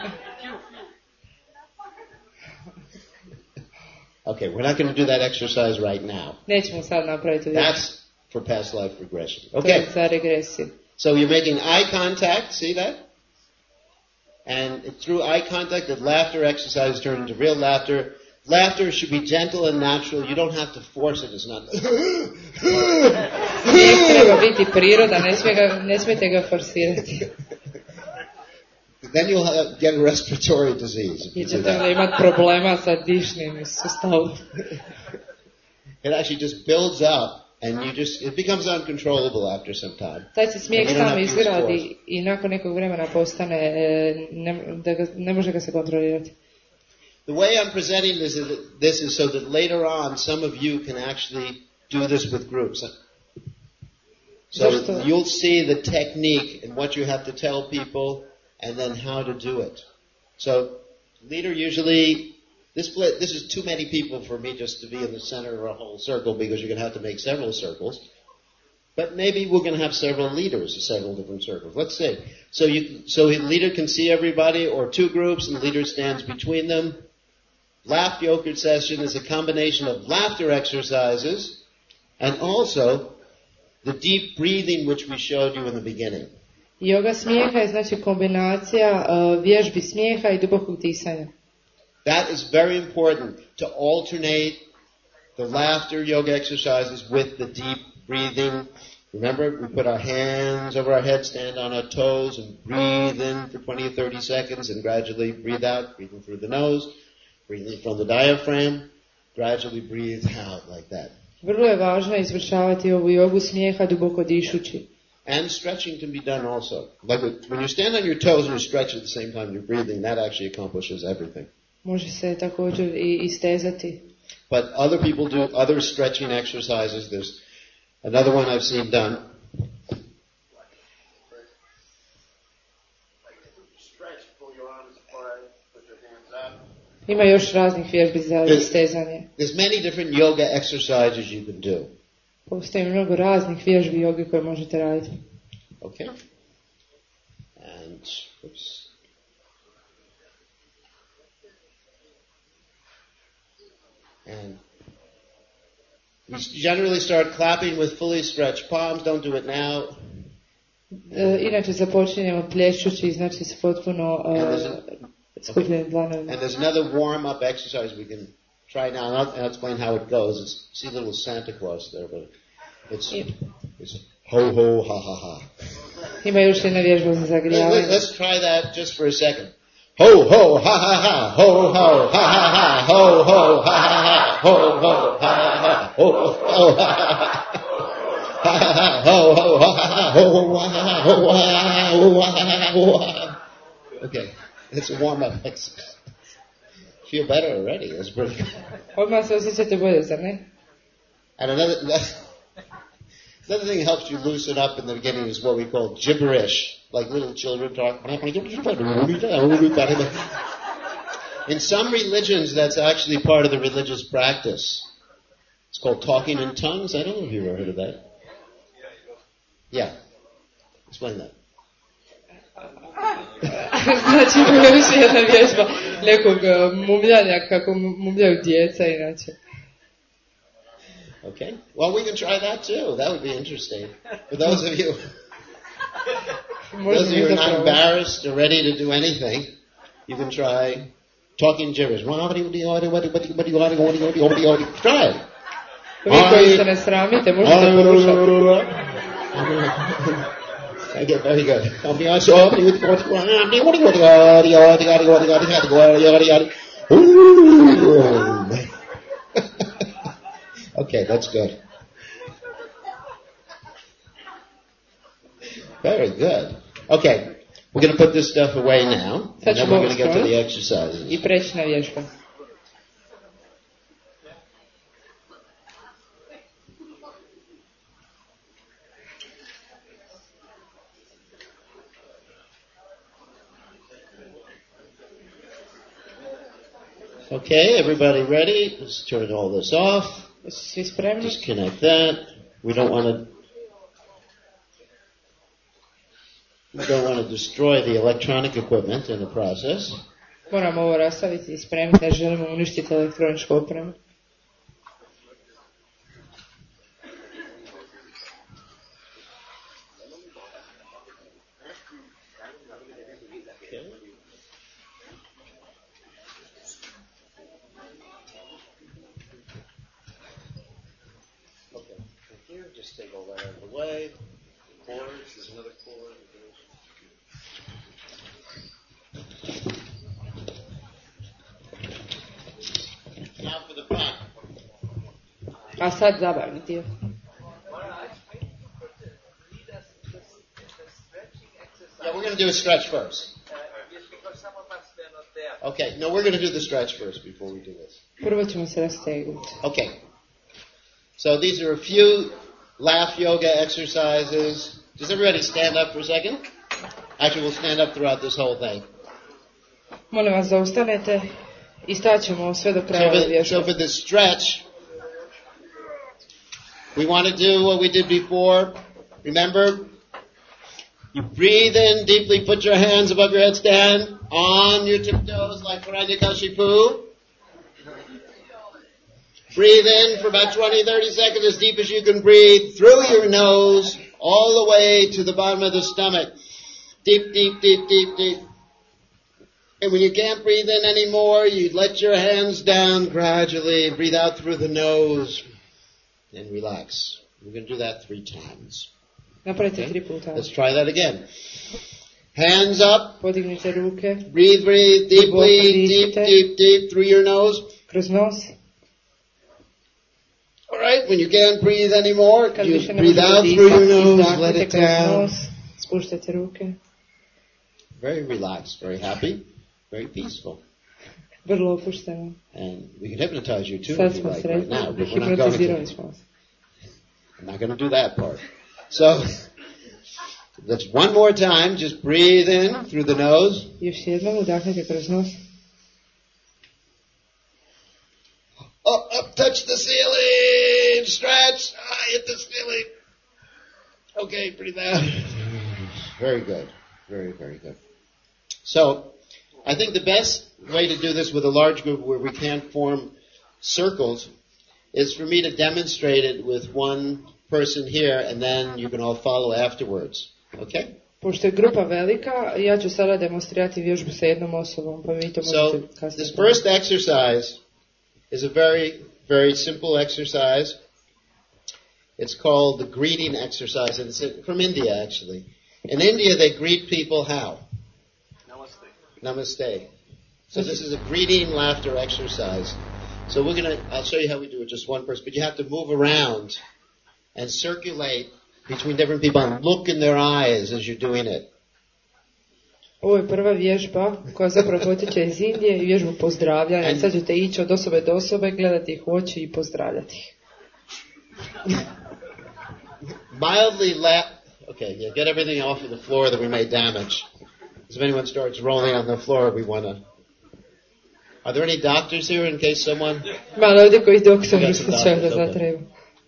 Okay, we're not going to do that exercise right now. Nećemo sad napraviti vježbu. That's for past life regression. To je Okay, za regresiju. so you're making eye contact, see that? And through eye contact, the laughter exercise turns into real laughter. Laughter should be gentle and natural. You don't have to force it. It's not... Smijeh treba biti priroda, ne, smije ga, ne smijete ga forsirati. Then you'll have, get a respiratory disease if I you do ćete that. onda imati problema sa dišnim sustavom. It actually just builds up, and you just, it becomes uncontrollable after some time. Taj se smijeh And you don't sam have to use izgradi force. i nakon nekog vremena postane, e, ne, da ga, ne može ga se kontrolirati. The way I'm presenting this is, this is so that later on some of you can actually do this with groups. So Zašto? you'll see the technique and what you have to tell people and then how to do it. So leader usually, this pla- this is too many people for me just to be in the center of a whole circle because you're going to have to make several circles. But maybe we're going to have several leaders of several different circles. Let's see. So you, so a leader can see everybody or two groups and the leader stands between them. Laugh yoga session is a combination of laughter exercises and also the deep breathing which we showed you in the beginning. Yoga smijeha je znači kombinacija uh, vježbi smijeha i dubokog disanja. That is very important to alternate the laughter yoga exercises with the deep breathing. Remember, we put our hands over our head, stand on our toes, and breathe in for twenty or thirty seconds, and gradually breathe out, breathing through the nose, breathing from the diaphragm, gradually breathe out like that. Vrlo je važno izvršavati ovu jogu smijeha duboko dišući. And stretching can be done also. Like when you stand on your toes and you stretch at the same time you're breathing, that actually accomplishes everything. Može se također i istezati. But other people do other stretching exercises. There's another one I've seen done. Stretch, pull your arms apart, put your hands up. Ima još raznih vježbi za istezanje. There's many different yoga exercises you can do. Postoji mnogo raznih vježbi joge koje možete raditi. Okay? And, oops. And we generally start clapping with fully stretched palms. Don't do it now. E, inače započinjemo plješćući, znači s potpuno uh, skupljenim dlanovima. And there's another warm-up exercise we can try now. And I'll, I'll explain how it goes. It's, see little Santa Claus there, but it's, it's ho ho ha ha ha. Ima još jedna vježba za Let, zagrijavanje. let, let's try that just for a second. Ho ho ha ha ha, ho ho ha ha ha, ho ho ha ha ha, ho ho ha ha ha, ho ho ha ha ha. Ha ha ha, ho ho ha ha ha, ho ho ha ha ha, ho ha ha, ho ha ha, ho ha. Okay, it's a warm-up exercise. Feel better already. That's pretty good. Odmah se osjećate bolje, zar ne? And another another thing that helps you loosen up in the beginning is what we call gibberish, like little children talk. In some religions, that's actually part of the religious practice. It's called talking in tongues. I don't know if you've ever heard of that. Yeah. Explain that. Znači, ima još jedna vježba nekog uh, mumljanja, kako mumljaju djeca inače. Okay. Well, we can try that too. That would be interesting. For those of you, those of you who are not embarrassed or ready to do anything, you can try talking gibberish. Try it. Vi koji se ne sramite, možete porušati. Okay, very good. Okay, that's good. Very good. Okay, we're going to put this stuff away now, and then we're going to get to the exercises. I preći na vježbu. Okay, everybody ready? Let's turn all this off. Jesu svi spremni? Disconnect that. We don't want to we don't want to destroy the electronic equipment in the process. Moramo ovo rastaviti i spremiti, ne želimo uništiti elektroničku opremu. Just take all that out of the way. Cords, there's another cord. Now for the fun. A sad zabavni dio. Yeah, we're going to do a stretch first. Okay, no, we're going to do the stretch first before we do this. Prvo ćemo se rastegnuti. Okay. So these are a few laugh yoga exercises. Does everybody stand up for a second? Actually, we'll stand up throughout this whole thing. Molim vas da ustanete i staćemo sve do kraja So ove for, vježbe. so for the stretch, we want to do what we did before. Remember? You breathe in deeply, put your hands above your head, stand on your tiptoes like Hiranyakashipu. Breathe in for about twenty, thirty seconds, as deep as you can breathe, through your nose, all the way to the bottom of the stomach. Deep, deep, deep, deep, deep. And when you can't breathe in anymore, you let your hands down gradually and breathe out through the nose and relax. We're going to do that three times. Napravite Okay? tri puta. Let's try that again. Hands up. Podignite ruke Breathe, breathe deeply, deep, deep, deep through your nose. kroz nos. All right, when you can't breathe anymore, Kad you više ne breathe možete out through your disati, nose, let izdahnite it kroz down. nos, spuštajte ruke. Very relaxed, very happy, very peaceful. Vrlo opušteno. And we can hypnotize you too Sad if you smo like right sretni, now, but we're not going hipnotizirali to. smo vas. I'm not going to do that part. So, let's one more time, just breathe in through the nose. Još jednom udahnite kroz nos. Up, up, touch the ceiling, stretch, ah, hit the ceiling. Okay, breathe out. Very good, very, very good. So, I think the best way to do this with a large group where we can't form circles is for me to demonstrate it with one person here, and then you can all follow afterwards. Okay? Pošto je grupa velika, ja ću sada demonstrirati vježbu sa jednom osobom, pa vi to So, možete kasnije. this first exercise is a very, very simple exercise. It's called the greeting exercise, and it's from India, actually. In India, they greet people how? Namaste. Namaste. So this is a greeting laughter exercise. So we're gonna, I'll show you how we do it, just one person, but you have to move around and circulate between different people and look in their eyes as you're doing it. Ovo je prva vježba koja zapravo potječe iz Indije i vježbu pozdravljanja. And- Sad ćete ići od osobe do osobe, gledati ih u oči i pozdravljati ih. Mildly laugh. Okay, yeah, get everything off of the floor that we may damage. Because if anyone starts rolling on the floor, we want to. Are there any doctors here in case someone? Malo ovdje koji doktor Yeah, u slučaju da doctors, okay. zatreba.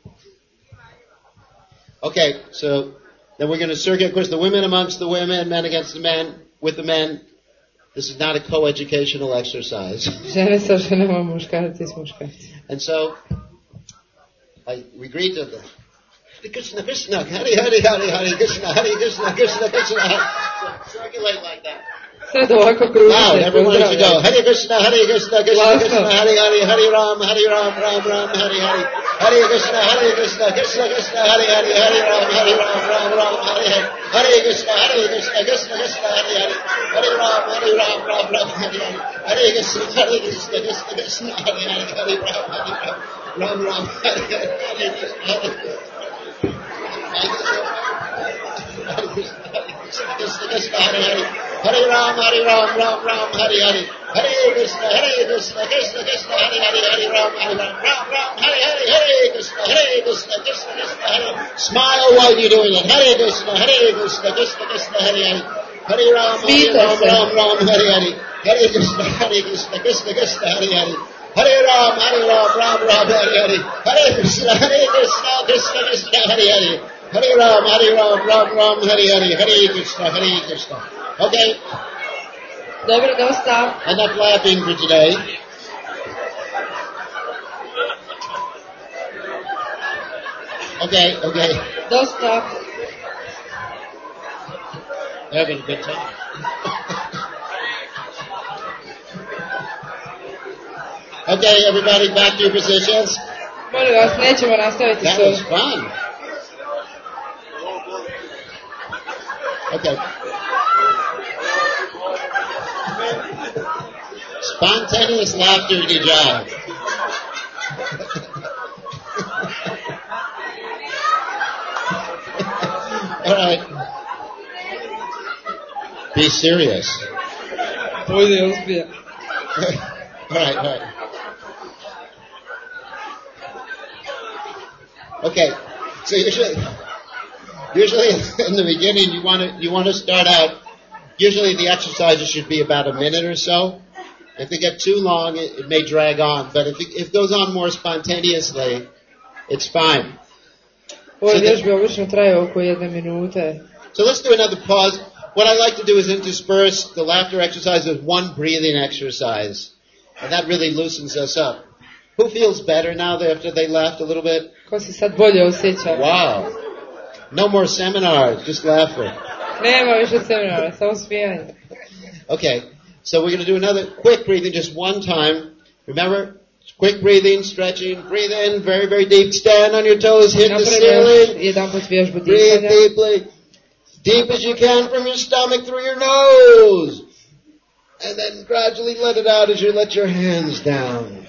Okay, so then we're going to circulate. Of course, the women amongst the women, men against the men, with the men. This is not a co-educational exercise. Žene sa ženama, muškarci s muškarci. And so, I, we greet them. Hare Krishna, Krishna, Hare Hare Hare Hare Krishna, Hare Krishna, Krishna Krishna. So circulate like that. Sad ovako Loud, kružite, everyone should go. pozdravljajte. Hare Krishna, Hare Krishna, Krishna Glasno. Krishna, Hare Hare, Hare Ram, Hare Ram, Ram Ram, Hare Hare. Hare Krishna, Hare Krishna, Krishna Krishna, Hare Hare, Hare Ram, Hare Ram, Ram Ram, Hare Hare. Hare Krishna, Hare Krishna, Krishna Krishna, Hare Hare. Hare Ram, Hare Ram, Ram Ram, Hare Hare. Hare Krishna, Hare Krishna, Krishna Krishna, Hare Hare. Hare Ram, Hare Ram, Ram Ram, Hare Hare. Hare Krishna, Hare Krishna, Krishna Hare Hare. Hare Ram, Hare Ram, Ram Ram, Hare Hare. Hare Krishna, Hare Krishna, Krishna Krishna, Hare Hare. Hare Ram, Hare Ram, Ram Ram, Hare Hare. Hare Krishna, Hare Krishna, Krishna Krishna, Hare. Smile while you're doing it. Hare Krishna, Hare Krishna, Krishna Krishna, Hare Hare. Hare Ram, Hare Smijte Ram, se. Ram Ram, Hare Hare, Hare Krishna, Hare Krishna, Krishna Krishna, Hare Hare, Hare Ram, Hare Ram, Ram Ram, Hare Hare, Hare Krishna, Hare Krishna, Krishna Krishna, Hare Hare, Hare Ram, Hare Ram, Ram Ram, Hare Hare, Hare Krishna, Hare Krishna. Okay, Dobro, dosta. enough laughing for today. Okay, okay. Dosta. They're having a good time. Okay, everybody, back to your positions. Molim vas, nećemo nastaviti That s ovim. was fun. Okay. Spontaneous laughter to job. All right. Be serious. Budi ozbiljan. All right, all right. Okay, so usually, usually in the beginning you want to you want to start out. Usually the exercises should be about a minute or so. If they get too long, it, it may drag on. But if it, if it goes on more spontaneously, it's fine. Ove So the- vježbe obično traju oko jedne minute. So let's do another pause. What I like to do is intersperse the laughter exercise with one breathing exercise, and that really loosens us up. Who feels better now that after they laughed a little bit? Ko se sad bolje osjeća? Wow. No more seminars, just laughter. Nema više seminara, samo smijanje. Okay, so we're going to do another quick breathing just one time. Remember, quick breathing, stretching, breathe in very, very deep. Stand on your toes, hit the Napravimo ceiling. jedan put vježbu Breathe disanja. deeply, deep as you can from your stomach through your nose. And then gradually let it out as you let your hands down.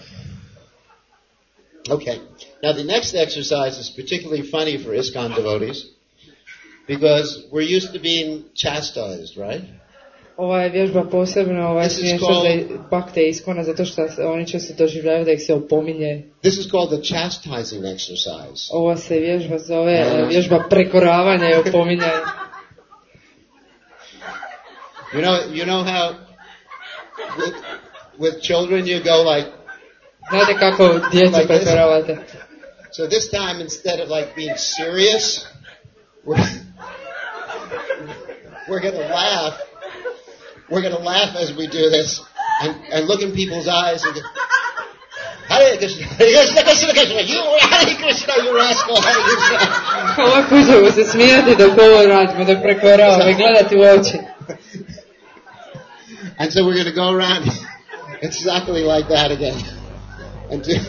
Okay. Now the next exercise is particularly funny for ISKCON devotees because we're used to being chastised, right? Ova je vježba posebno ovaj, This is smiješna called- za bakte iskona, zato što se- oni često doživljavaju da ih se opominje. This is called the chastising exercise. Ova se vježba zove e, vježba prekoravanja i opominjanja. You know, you know how with, with children you go like, Znate kako djecu Like this? prekoravate? so this time instead of like being serious, we're, we're going to laugh. We're going to laugh as we do this and, and look in people's eyes and go, Hare Krishna, Hare Krishna, Krishna Krishna, you, Hare Krishna, you rascal, Hare Krishna. Ovako ćemo se smijati dok ovo radimo, dok prekoravamo i gledati u oči. And so we're going to go around exactly like that again and do,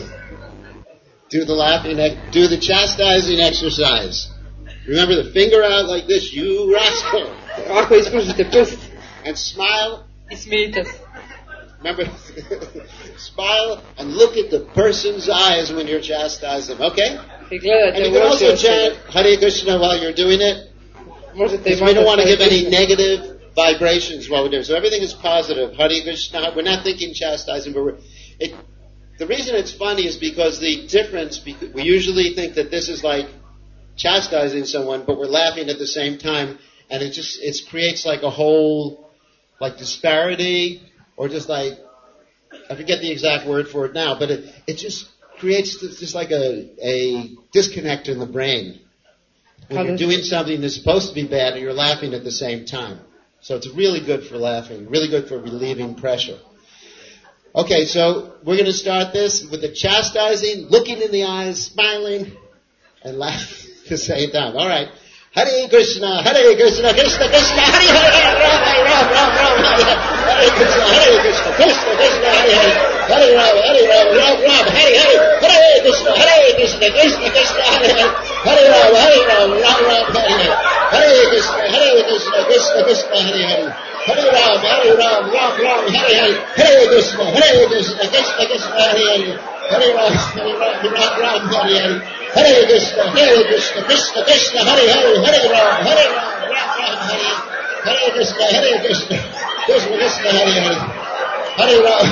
do the laughing, ex- do the chastising exercise. Remember the finger out like this, you rascal, Ovako ispružite prst and smile. i smijte se. Remember, smile and look at the person's eyes when you're chastising them, okay? I gledate And you u can oči also osobe. chant Hare Krishna while you're doing it, Možete i because we don't want to give any Krishna. negative vibrations while we're doing it. So everything is positive. Hare Krishna, we're not thinking chastising, but we're, it, the reason it's funny is because the difference, bec- we usually think that this is like chastising someone, but we're laughing at the same time, and it just, it creates like a whole, like disparity, or just like, I forget the exact word for it now, but it, it just creates this, just like a, a disconnect in the brain. When How you're does- doing something that's supposed to be bad and you're laughing at the same time. So it's really good for laughing, really good for relieving pressure. Okay, so we're going to start this with the chastising, looking in the eyes, smiling, and laughing at the same time. All right. Hare Krishna, Hare Krishna, Krishna Krishna, Hare Hare, Ram Hare Ram, Ram Ram, Hare Hare Krishna, Hare Krishna, Krishna Krishna, Hare Hare, Hare Ram, Hare Ram, Ram Ram, Hare Hare, Hare Krishna, Hare Krishna, Krishna Krishna, Hare Hare, Hare Ram, Hare Ram, Ram Ram, Hare Hare, Hare Krishna, Hare Krishna, Krishna Krishna, Hare Hare, Hare Ram, Hare Ram, Ram Ram, Hare Hare, Hare Krishna, Hare Krishna, Krishna Krishna, Hare Hare, Hare Ram, Hare Ram, Ram Ram, Hare Hare, Hare Krishna, Hare Krishna, Krishna Krishna, Hare Hare, Hare Ram, Hare Ram, Ram Ram, Hare Hare Krishna, Hare Krishna, Krishna Krishna, Hare Hare, Hare Ram,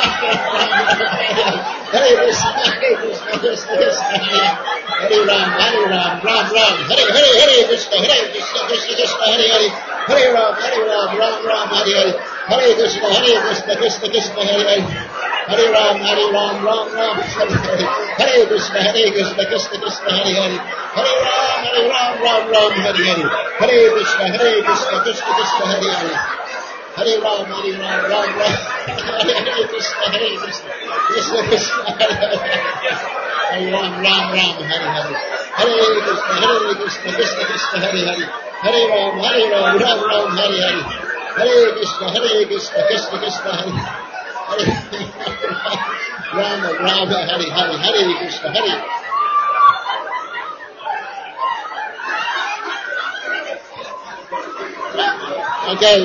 Hare Krishna, Hare Krishna, Krishna Krishna, Hare Hare Ram, Hare Ram, Ram Ram, Hare Hare, Hare Krishna, Hare Krishna, Krishna Krishna, Hare Hare, Hare Ram, Hare Ram, Ram Ram, Hare Hare. Hare Krishna, Hare Krishna, Krishna Krishna, Hare Hare. Hare Ram, Hare Ram, Ram Ram, Hare Hare. Hare Krishna, Hare Krishna, Krishna Krishna, Hare Hare. Hare Ram, Hare Ram, Ram Ram, Hare Hare. Hare Krishna, Hare Krishna, Krishna Krishna, Hare Hare. Hare Ram, Hare Ram, Ram Ram. Hare Krishna, Hare Krishna, Krishna Krishna, Hare Hare. Hare Ram, Ram Ram, Hare Hare. Hare Krishna, Hare Krishna, Krishna Krishna, Hare Hare. Hare Ram, Hare Ram, Ram Ram, Hare Hare. Hare Krishna, Hare Krishna, Krishna Krishna, Hare Hare. Ram Ram, Hare Hare. Hare Krishna, Hare. Okay.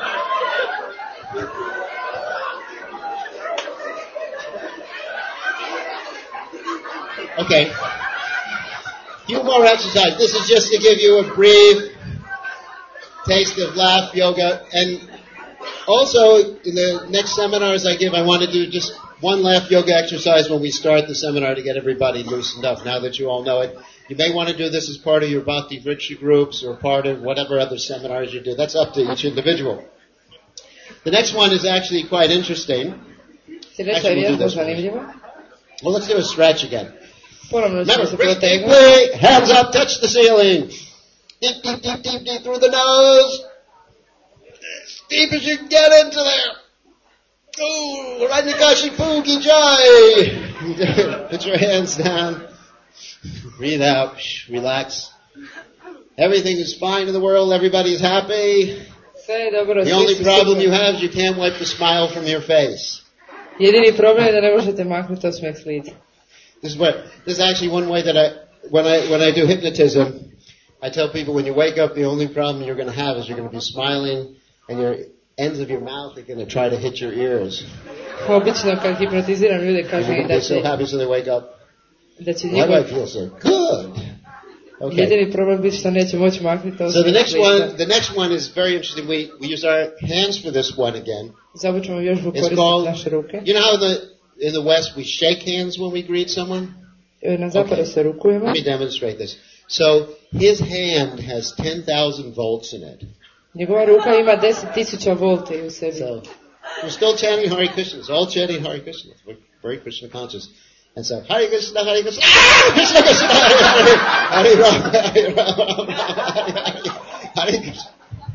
Okay. Few more exercises. This is just to give you a brief taste of laugh yoga. And also, in the next seminars I give, I want to do just one laugh yoga exercise when we start the seminar to get everybody loosened up. Now that you all know it, you may want to do this as part of your Bhakti Vriksha groups or part of whatever other seminars you do. That's up to each individual. The next one is actually quite interesting. Actually, we'll do this one. Well, let's do a stretch again. Remember, breathe deeply, hands up, touch the ceiling. Deep, deep, deep, deep, deep through the nose. As deep as you can get into there. Oh, Rajnikashi Poogie Jai. Put your hands down. Breathe out. Relax. Everything is fine in the world. Everybody's happy. The only problem you have is you can't wipe the smile from your face. Jedini problem je da ne možete maknuti osmeh s lica. This is what, this is actually one way that I, when I, when I do hypnotism, I tell people when you wake up, the only problem you're going to have is you're going to be smiling and your ends of your mouth are going to try to hit your ears. Obično kad hipnotiziram ljude kažem i da They're so će, happy so they wake up. da će Why do I njegov feel so good? Okay. jedini problem biti što neće moći maknuti osmeh So the next s lica. one, the next one is very interesting. We, we use our hands for this one again. Za ovu ćemo vježbu It's koristiti called, naše ruke. you know how in the, in the West we shake hands when we greet someone? E, Na zapadu se rukujemo. Let me demonstrate this. So his hand has ten thousand volts in it. Njegova ruka ima deset tisuća volti u sebi. So we're still chanting Hare Krishna. It's all chanting Hare Krishna. We're very Krishna conscious. And so Hare Krishna, Hare Krishna, ah! Krishna Krishna, Hare Hare, Hare Ram, Hare Ram, Ram Ram, Hare Hare, Hare Krishna.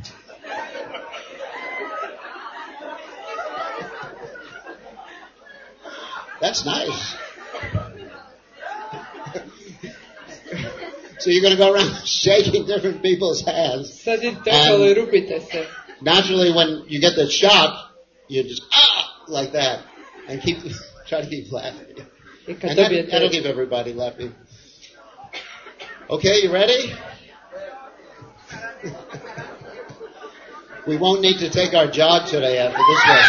That's nice. So you're going to go around shaking different people's hands. Sad idite okolo i rukujte se. Naturally, when you get the shock, you just, ah, like that. And keep, try to keep laughing. I kad And that, dobijete... that'll keep everybody laughing. Okay, you ready? We won't need to take our jog today after this one.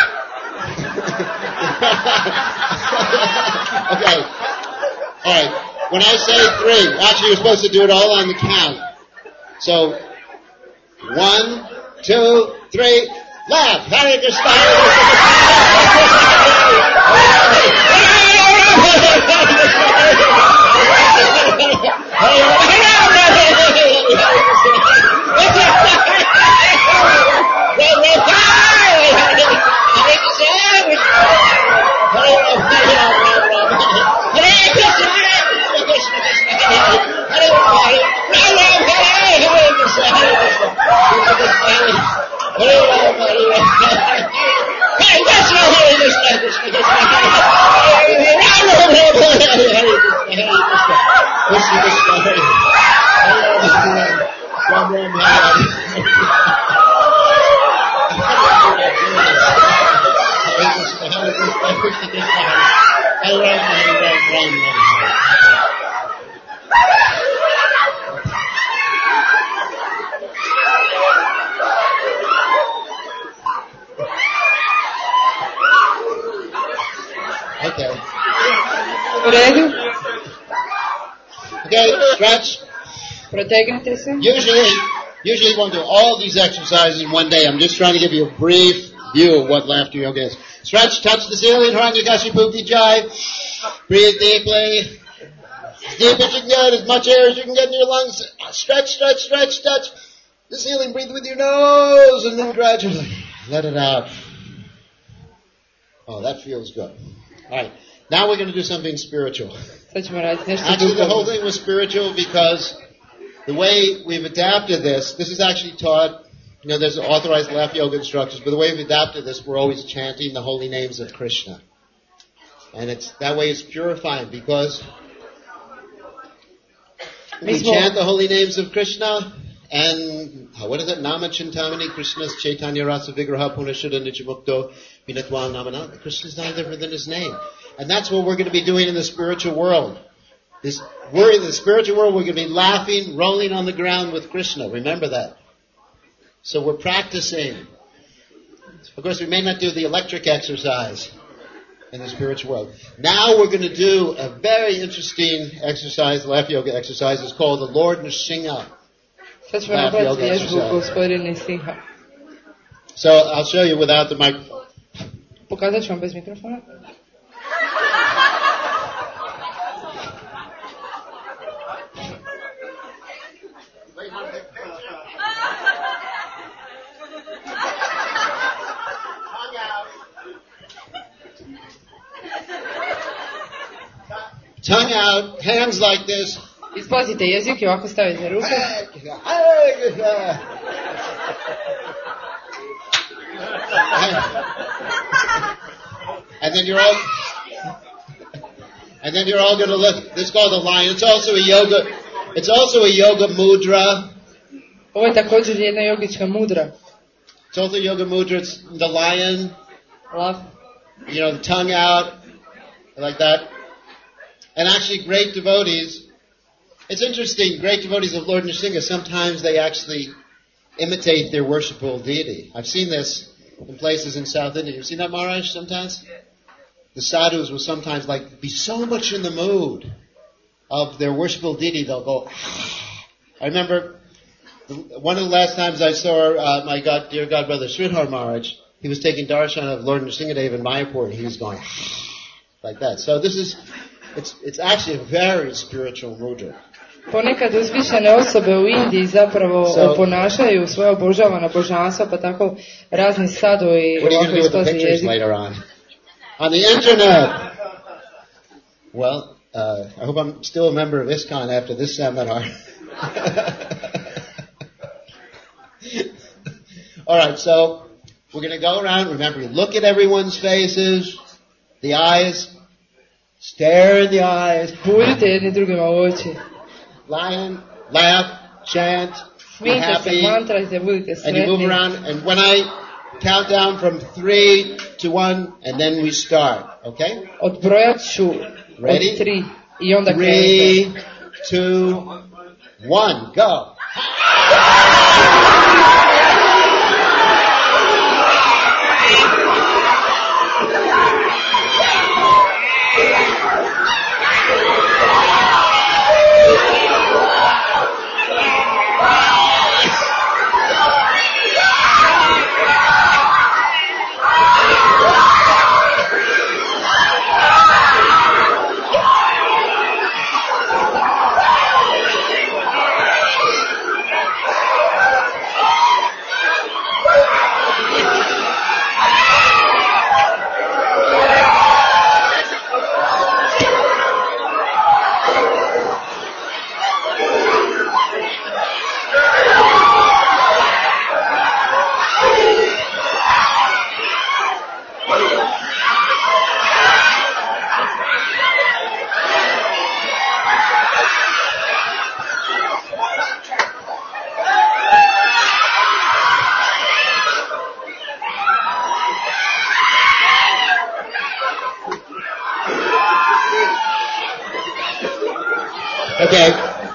Okay. All right. When I say three, actually you're supposed to do it all on the count. So, one, two, three, laugh. Hare Krishna, Hare Okay. U redu? Okay, stretch. Protegnite se. Usually, usually you won't do all these exercises in one day. I'm just trying to give you a brief view of what laughter yoga is. Stretch, touch the ceiling, Rajnikashi Poogie Jai. Breathe deeply. As deep as you can get, as much air as you can get in your lungs. Stretch, stretch, stretch, stretch. This healing, breathe with your nose and then gradually let it out. Oh, that feels good. All right. Now we're going to do something spiritual. Sad ćemo raditi nešto Actually, the whole duhovno. thing was spiritual because the way we've adapted this, this is actually taught, you know, there's authorized left yoga instructors, but the way we've adapted this, we're always chanting the holy names of Krishna. And it's that way it's purifying because we chant the holy names of Krishna and, what is it, Nama Chintamani Krishna's Chaitanya Rasa Vigraha Punashuddha Nijamukto Vinatwam Namana. Krishna's not different than his name. And that's what we're going to be doing in the spiritual world. This, we're in the spiritual world, we're going to be laughing, rolling on the ground with Krishna. Remember that. So we're practicing. Of course, we may not do the electric exercise in the spiritual world. Now we're going to do a very interesting exercise, left yoga exercise. It's called the Lord Nrsimha. Sad ćemo napraviti vježbu gospodin Nrsimha. So I'll show you without the microphone. Pokazat ću vam bez mikrofona. Tongue out, hands like this. Isplatite jezik i ovako stavite ruke. And then you're all, and then you're all going to look. This is called the lion. It's also a yoga. It's also a yoga mudra. Ovo je također jedna jogička mudra. It's also yoga mudra. It's the lion. Lav. You know, the tongue out, like that. And actually, great devotees. It's interesting. Great devotees of Lord Nrsimha. Sometimes they actually imitate their worshipful deity. I've seen this in places in South India. You've seen that, Maharaj, sometimes? The sadhus will sometimes like be so much in the mood of their worshipful deity, they'll go, I remember the, one of the last times I saw uh, my god, dear godbrother Sridhar Maharaj, he was taking darshan of Lord Nrsimhadev in Mayapur, and he was going like that. So this is, it's, it's actually a very spiritual mudra. Ponekad uzvišene osobe u Indiji zapravo So, oponašaju svoje obožavana božanstva, pa tako razni sadovi what are you ovako going to do with the isplazi pictures jezik. later on? On the internet! Well, uh, I hope I'm still a member of ISKCON after this seminar. Alright, so we're going to go around. Remember, you look at everyone's faces, the eyes, stare in the eyes, Budite jedni drugima u oči. lion, laugh, chant, be Smijte se, happy, mantrajte, budite and you move sretni. around. And when I count down from three to one, and then we start, okay? Odbrojat ću Ready? od tri i onda Three, krenete. two, one, go. Okay.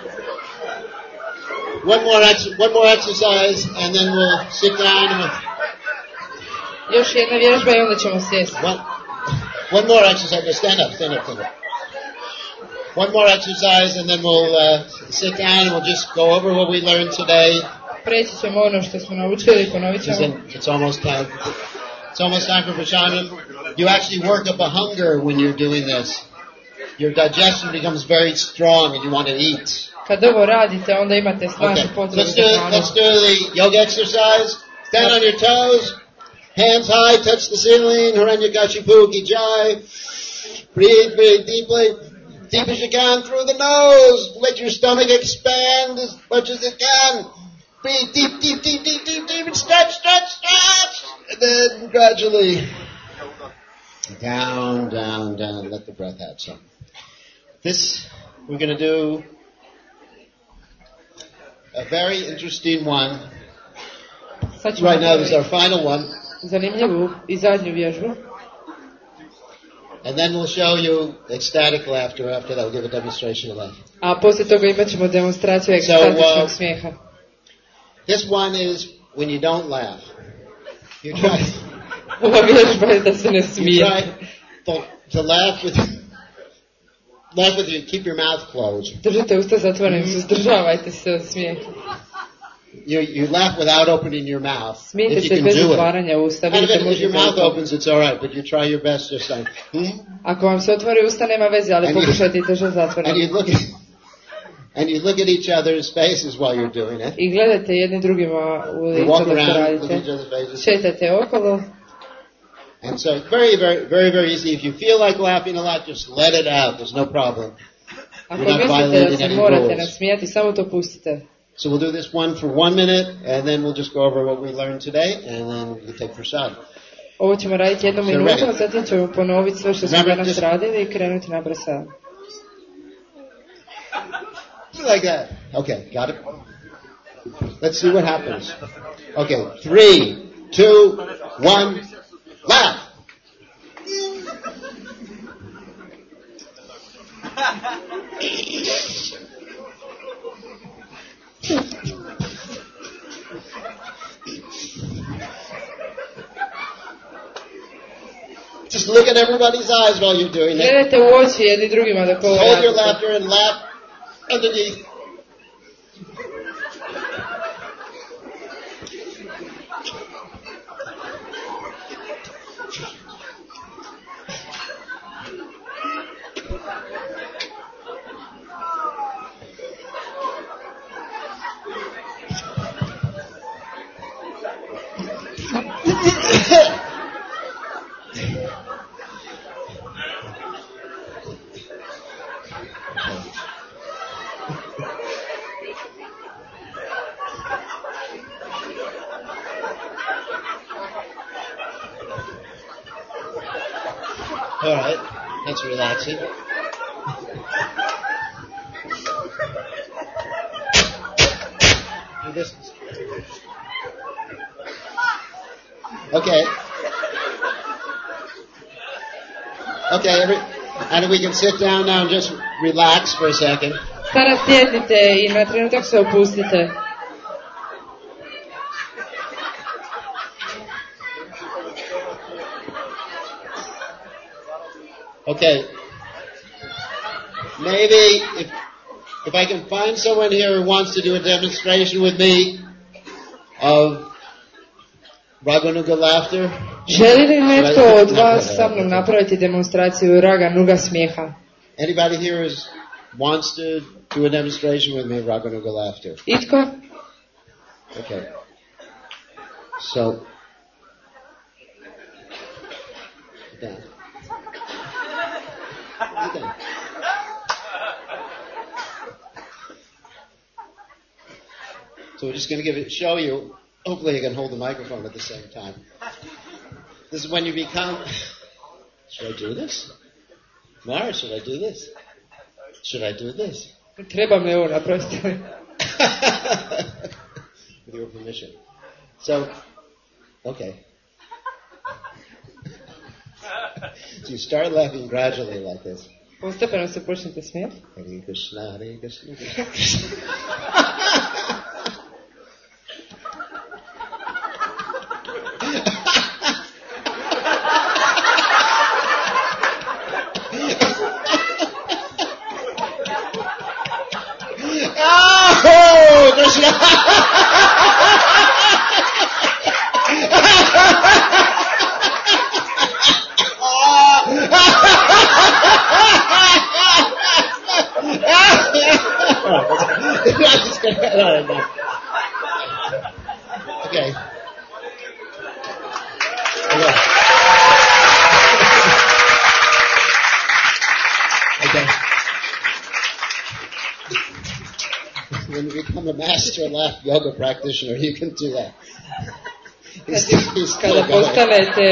One more ex- one more exercise, and then we'll sit down. And we'll, Još jedna vježba i onda ćemo sjesti. one, one more exercise. No, stand up, stand up, stand up. One more exercise, and then we'll uh, sit down and we'll just go over what we learned today. Preći ćemo ono što smo naučili, ponovit It's, ćemo. in, it's almost time. It's almost time for Prashanam. You actually work up a hunger when you're doing this. Your digestion becomes very strong, and you want to eat. Kad ovo radite, onda imate snažnu Okay, potrebu let's do, za hranom. let's do the yoga exercise. Stand on your toes, hands high, touch the ceiling, Hiranyagashi Puki Jai. Breathe, breathe deeply, deep as you can through the nose. Let your stomach expand as much as it can. Breathe deep, deep, deep, deep, deep, deep, and stretch, stretch, stretch. And then gradually down, down, down. Let the breath out. So this, we're going to do a very interesting one. Sad ćemo Right now, this is our napraviti final one. zanimljivu i zadnju vježbu. And then we'll show you ecstatic laughter. After that, we'll give a demonstration of that. A poslije toga imat ćemo demonstraciju ekstatičnog uh, smijeha. This one is when you don't laugh. You try, Ova vježba je da se ne you smije. try to, to laugh with, laugh with you, keep your mouth closed. Držite usta zatvorenim, suzdržavajte se od smijeha. You, you laugh without opening your mouth. Smijete If you se can bez do it. otvaranja usta. And if, Vidite, it, if your možete mouth to. opens, it's all right, but you try your best just like, hmm? Ako vam se otvori usta, nema veze, ali And you- pokušajte i držati And zatvoreno. you look at, and you look at each other's faces while you're doing it. I gledajte jedni drugima u You lice walk dok to around, look at radite. each other's faces. Šetate okolo. And so it's very, very, very, very easy. If you feel like laughing a lot, just let it out. There's no problem. Ako You're not mislite da violating se any morate rules. nasmijati, samo to pustite. So we'll do this one for one minute, and then we'll just go over what we learned today, and then we'll take prasad. Ovo ćemo raditi jednu So minutu, ready. a zatim ćemo ponoviti sve što smo Remember, danas just- radili i krenuti na prasad. Like that. Okay, got it? Let's see what happens. Okay, three, two, one, laugh. Just look at everybody's eyes while you're doing it. Gledajte u oči jedni drugima dok ovo Hold your radite. laughter and laugh underneath. All right, that's relaxing. Do this. Okay. Okay, every, and we can sit down now and just relax for a second. Sada sjednite i na trenutak se opustite. Okay. Maybe if if I can find someone here who wants to do a demonstration with me of Raganuga laughter. Želi li netko od vas sa mnom napraviti demonstraciju raga nuga smijeha? Anybody here is wants to do a demonstration with me of Raganuga laughter? Itko? Okay. So sit down. Sit down. So we're just going to give it, show you. Hopefully, you can hold the microphone at the same time. This is when you become. Should I do this? Mara, should I do this? Should I do this? Trebam li ovo napraviti? With your permission. So, okay. So you start laughing gradually like this. Postepeno se počnete smijeti. Hare Krishna, Hare Krishna. Hare Krishna. Oh, Krishna! da, da. Okay. Okay. Okay. When you become a master laugh yoga practitioner, you can do that. He's, he's still Kada going. postanete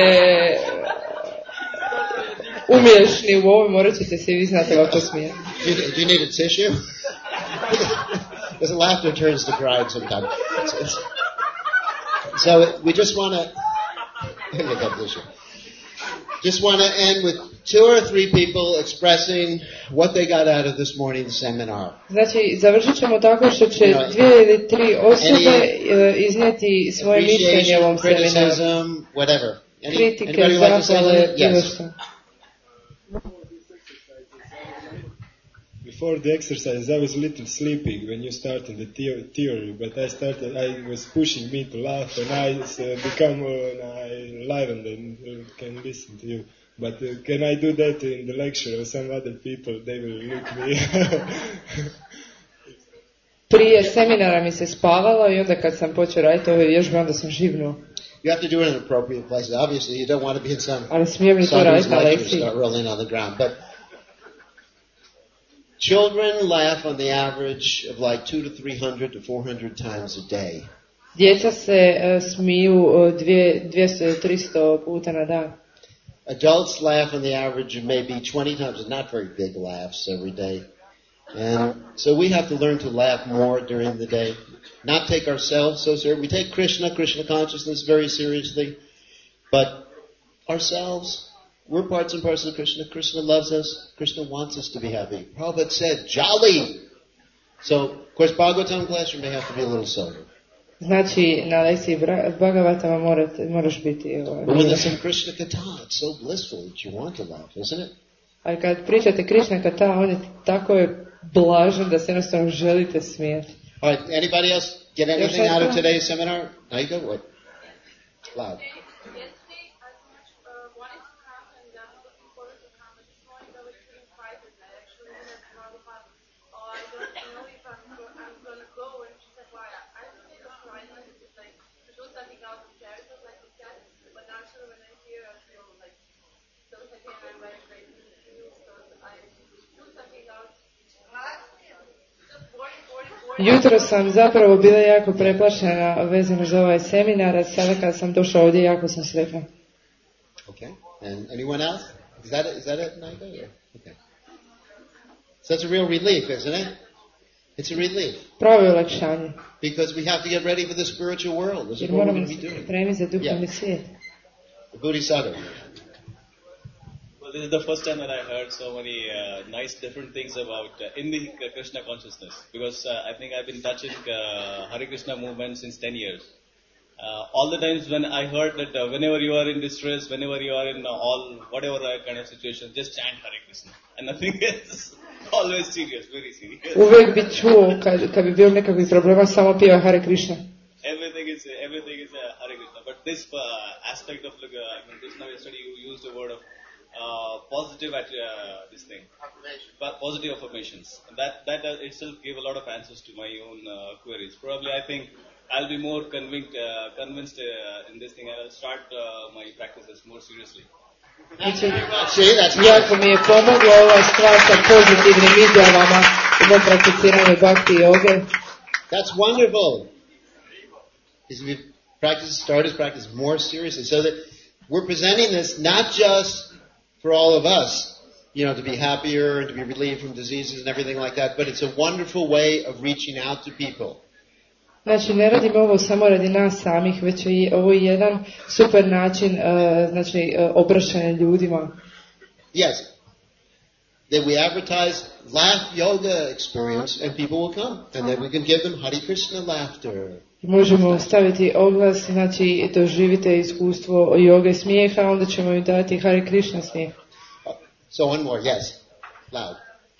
umješni u ovoj, morat ćete se i vi znate ovako smijeti. Do you, do you need a tissue? Because laughter turns to crying sometimes. It's, it's, so we just want to just want to end with two or three people expressing what they got out of this morning's seminar. Znači, završit ćemo tako što će You know, dvije ili tri osobe any uh, iznijeti svoje mišljenje o ovom Appreciation, seminaru. criticism, whatever. Any, Kritike, anybody like to say zahvale, anything? bilo Yes. što. Before the exercise, I was a little sleepy when you started the theo- theory, but I started. I was pushing me to laugh, and I uh, become uh, I livened and uh, can listen to you. But uh, can I do that in the lecture, or some other people? They will look me. Prije seminara mi se spavalo i onda kad sam počeo raditi ove vježbe, onda sam živnuo. You have to do it in appropriate places. Obviously, you don't want to be in some Ali smijem li to somebody's raditi na lecture lekciji? start rolling on the ground. But children laugh on the average of like two to three hundred to four hundred times a day. Djeca se uh, smiju uh, dvije, dvjesto do tristo puta na dan. Adults laugh on the average of maybe twenty times, not very big laughs every day. And so we have to learn to laugh more during the day, not take ourselves so seriously. We take Krishna, Krishna consciousness very seriously, but ourselves, we're parts and parcels of Krishna. Krishna loves us. Krishna wants us to be happy. Prabhupada said, jolly. So, of course, Bhagavatam class, you may have to be a little sober. Znači, na lekciji Bra- Bhagavatama morate, moraš biti... But when there's some Krishna katha, it's so blissful that you want to laugh, isn't it? Ali kad pričate Krishna kata, on je tako je blažen da se jednostavno želite smijeti. All right, anybody else get anything out of today's seminar? Now you go, what? Loud. Yesterday, I so much uh, wanted to come and I'm looking forward to come. But this morning I was feeling frightened. I actually had Prabhupada. Oh, I don't know if I'm, go- I'm going to go. And she said, why? I was a little frightened. It's like to do something out of charity, like you said. But actually, when I hear, I feel like so happy and I'm very grateful to you because I do something out. Just boring, boring, boring. Jutro sam zapravo bila jako preplašena vezano za ovaj seminar, a sada kad sam došla ovdje jako sam sretna. Okay. And anyone else? Is that it? Is that it, Naika? Yeah. Okay. So that's a real relief, isn't it? It's a relief. Pravo je olakšanje, Because we have to get ready for the spiritual world. This is jer what we're moramo going to be doing. spremiti za duhovni Yeah. svijet. The Bodhisattva. Well, this is the first time that I heard so many uh, nice different things about uh, in the Krishna consciousness. Because uh, I think I've been touching uh, Hare Krishna movement since ten years. Uh, all the times when I heard that uh, whenever you are in distress, whenever you are in uh, all whatever uh, kind of situation, just chant Hare Krishna, and nothing else. Always serious, very serious. Uvijek bi čuo kad, kad bi bio nekakvih problema samo pjeva Hare Krishna. Everything is everything is uh, Hare Krishna. But this uh, aspect of like, uh, I mean, Krishna yesterday you used the word of uh, positive at uh, this thing, but positive affirmations. And that that uh, itself gave a lot of answers to my own uh, queries. Probably I think I'll be more convinced uh, convinced uh, in this thing. I'll start uh, my practices more seriously. Znači, See, that's jako mi je pomogla ova stvar sa pozitivnim izjavama u mom prakticiranju bhakti joge. That's wonderful. Is we practice, start his practice more seriously, so that we're presenting this not just for all of us, you know, to be happier and to be relieved from diseases and everything like that, but it's a wonderful way of reaching out to people. Znači, ne radimo ovo samo radi nas samih, već je ovo jedan super način uh, znači, uh, obraćanja ljudima. Yes, that we advertise laugh yoga experience and people will come, and then we can give them Hare Krishna laughter. Možemo staviti oglas, znači doživite iskustvo joge smijeha, onda ćemo im dati Hare Krishna smijeh. So one more, yes, loud.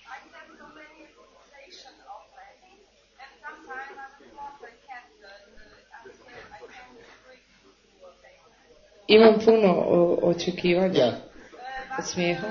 Imam puno o, očekivanja Yeah. od smijeha.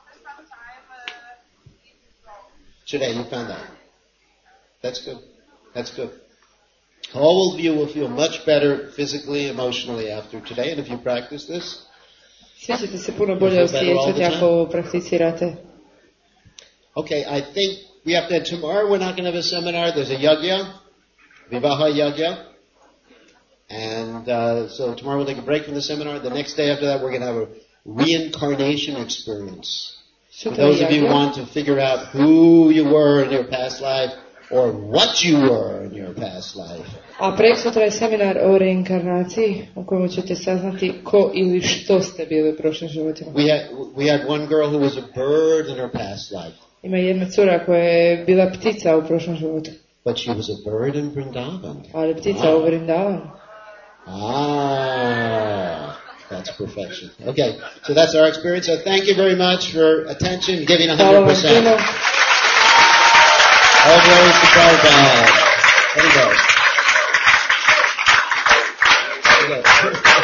Today you found that. That's good. That's good. All of you will feel much better physically, emotionally after today, and if you practice this, Svi ćete se puno bolje osjećati ako ovo prakticirate. Okay, I think we have to, tomorrow we're not going to have a seminar. There's a yagya, Vivaha yagya. And uh, so tomorrow we'll take a break from the seminar. The next day after that we're going to have a reincarnation experience. For those of you who want to figure out who you were in your past life or what you were in your past life. A preksutra je seminar o reinkarnaciji u kojem ćete saznati ko ili što ste bili u prošlim životima. We had, we had one girl who was a bird in her past life. Ima jedna cura koja je bila ptica u prošlom životu. But she was a bird in Vrindavan. Ali ptica ah. u Vrindavanu. Ah, that's perfection. Okay, so that's our experience. So thank you very much for attention, giving one hundred percent. All glory to Prabhupada. There you go. There you go.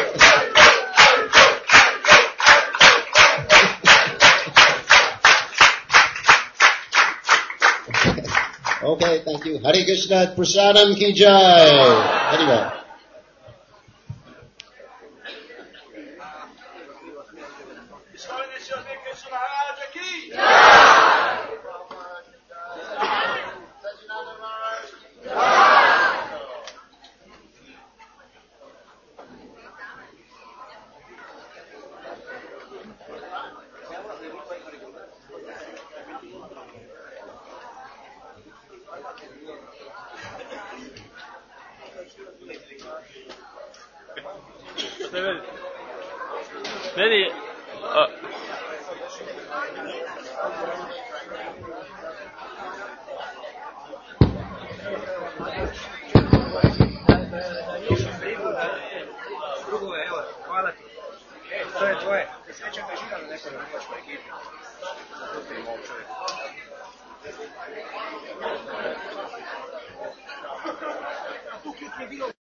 Okay, thank you. Hare Krishna Prasadam ki jai. Anyway. Many, uh, Drugo je, evo, hvala ti. To je tvoje. Ti si već angažirano neko na pomoću ekipi. Zato je imao čovjek.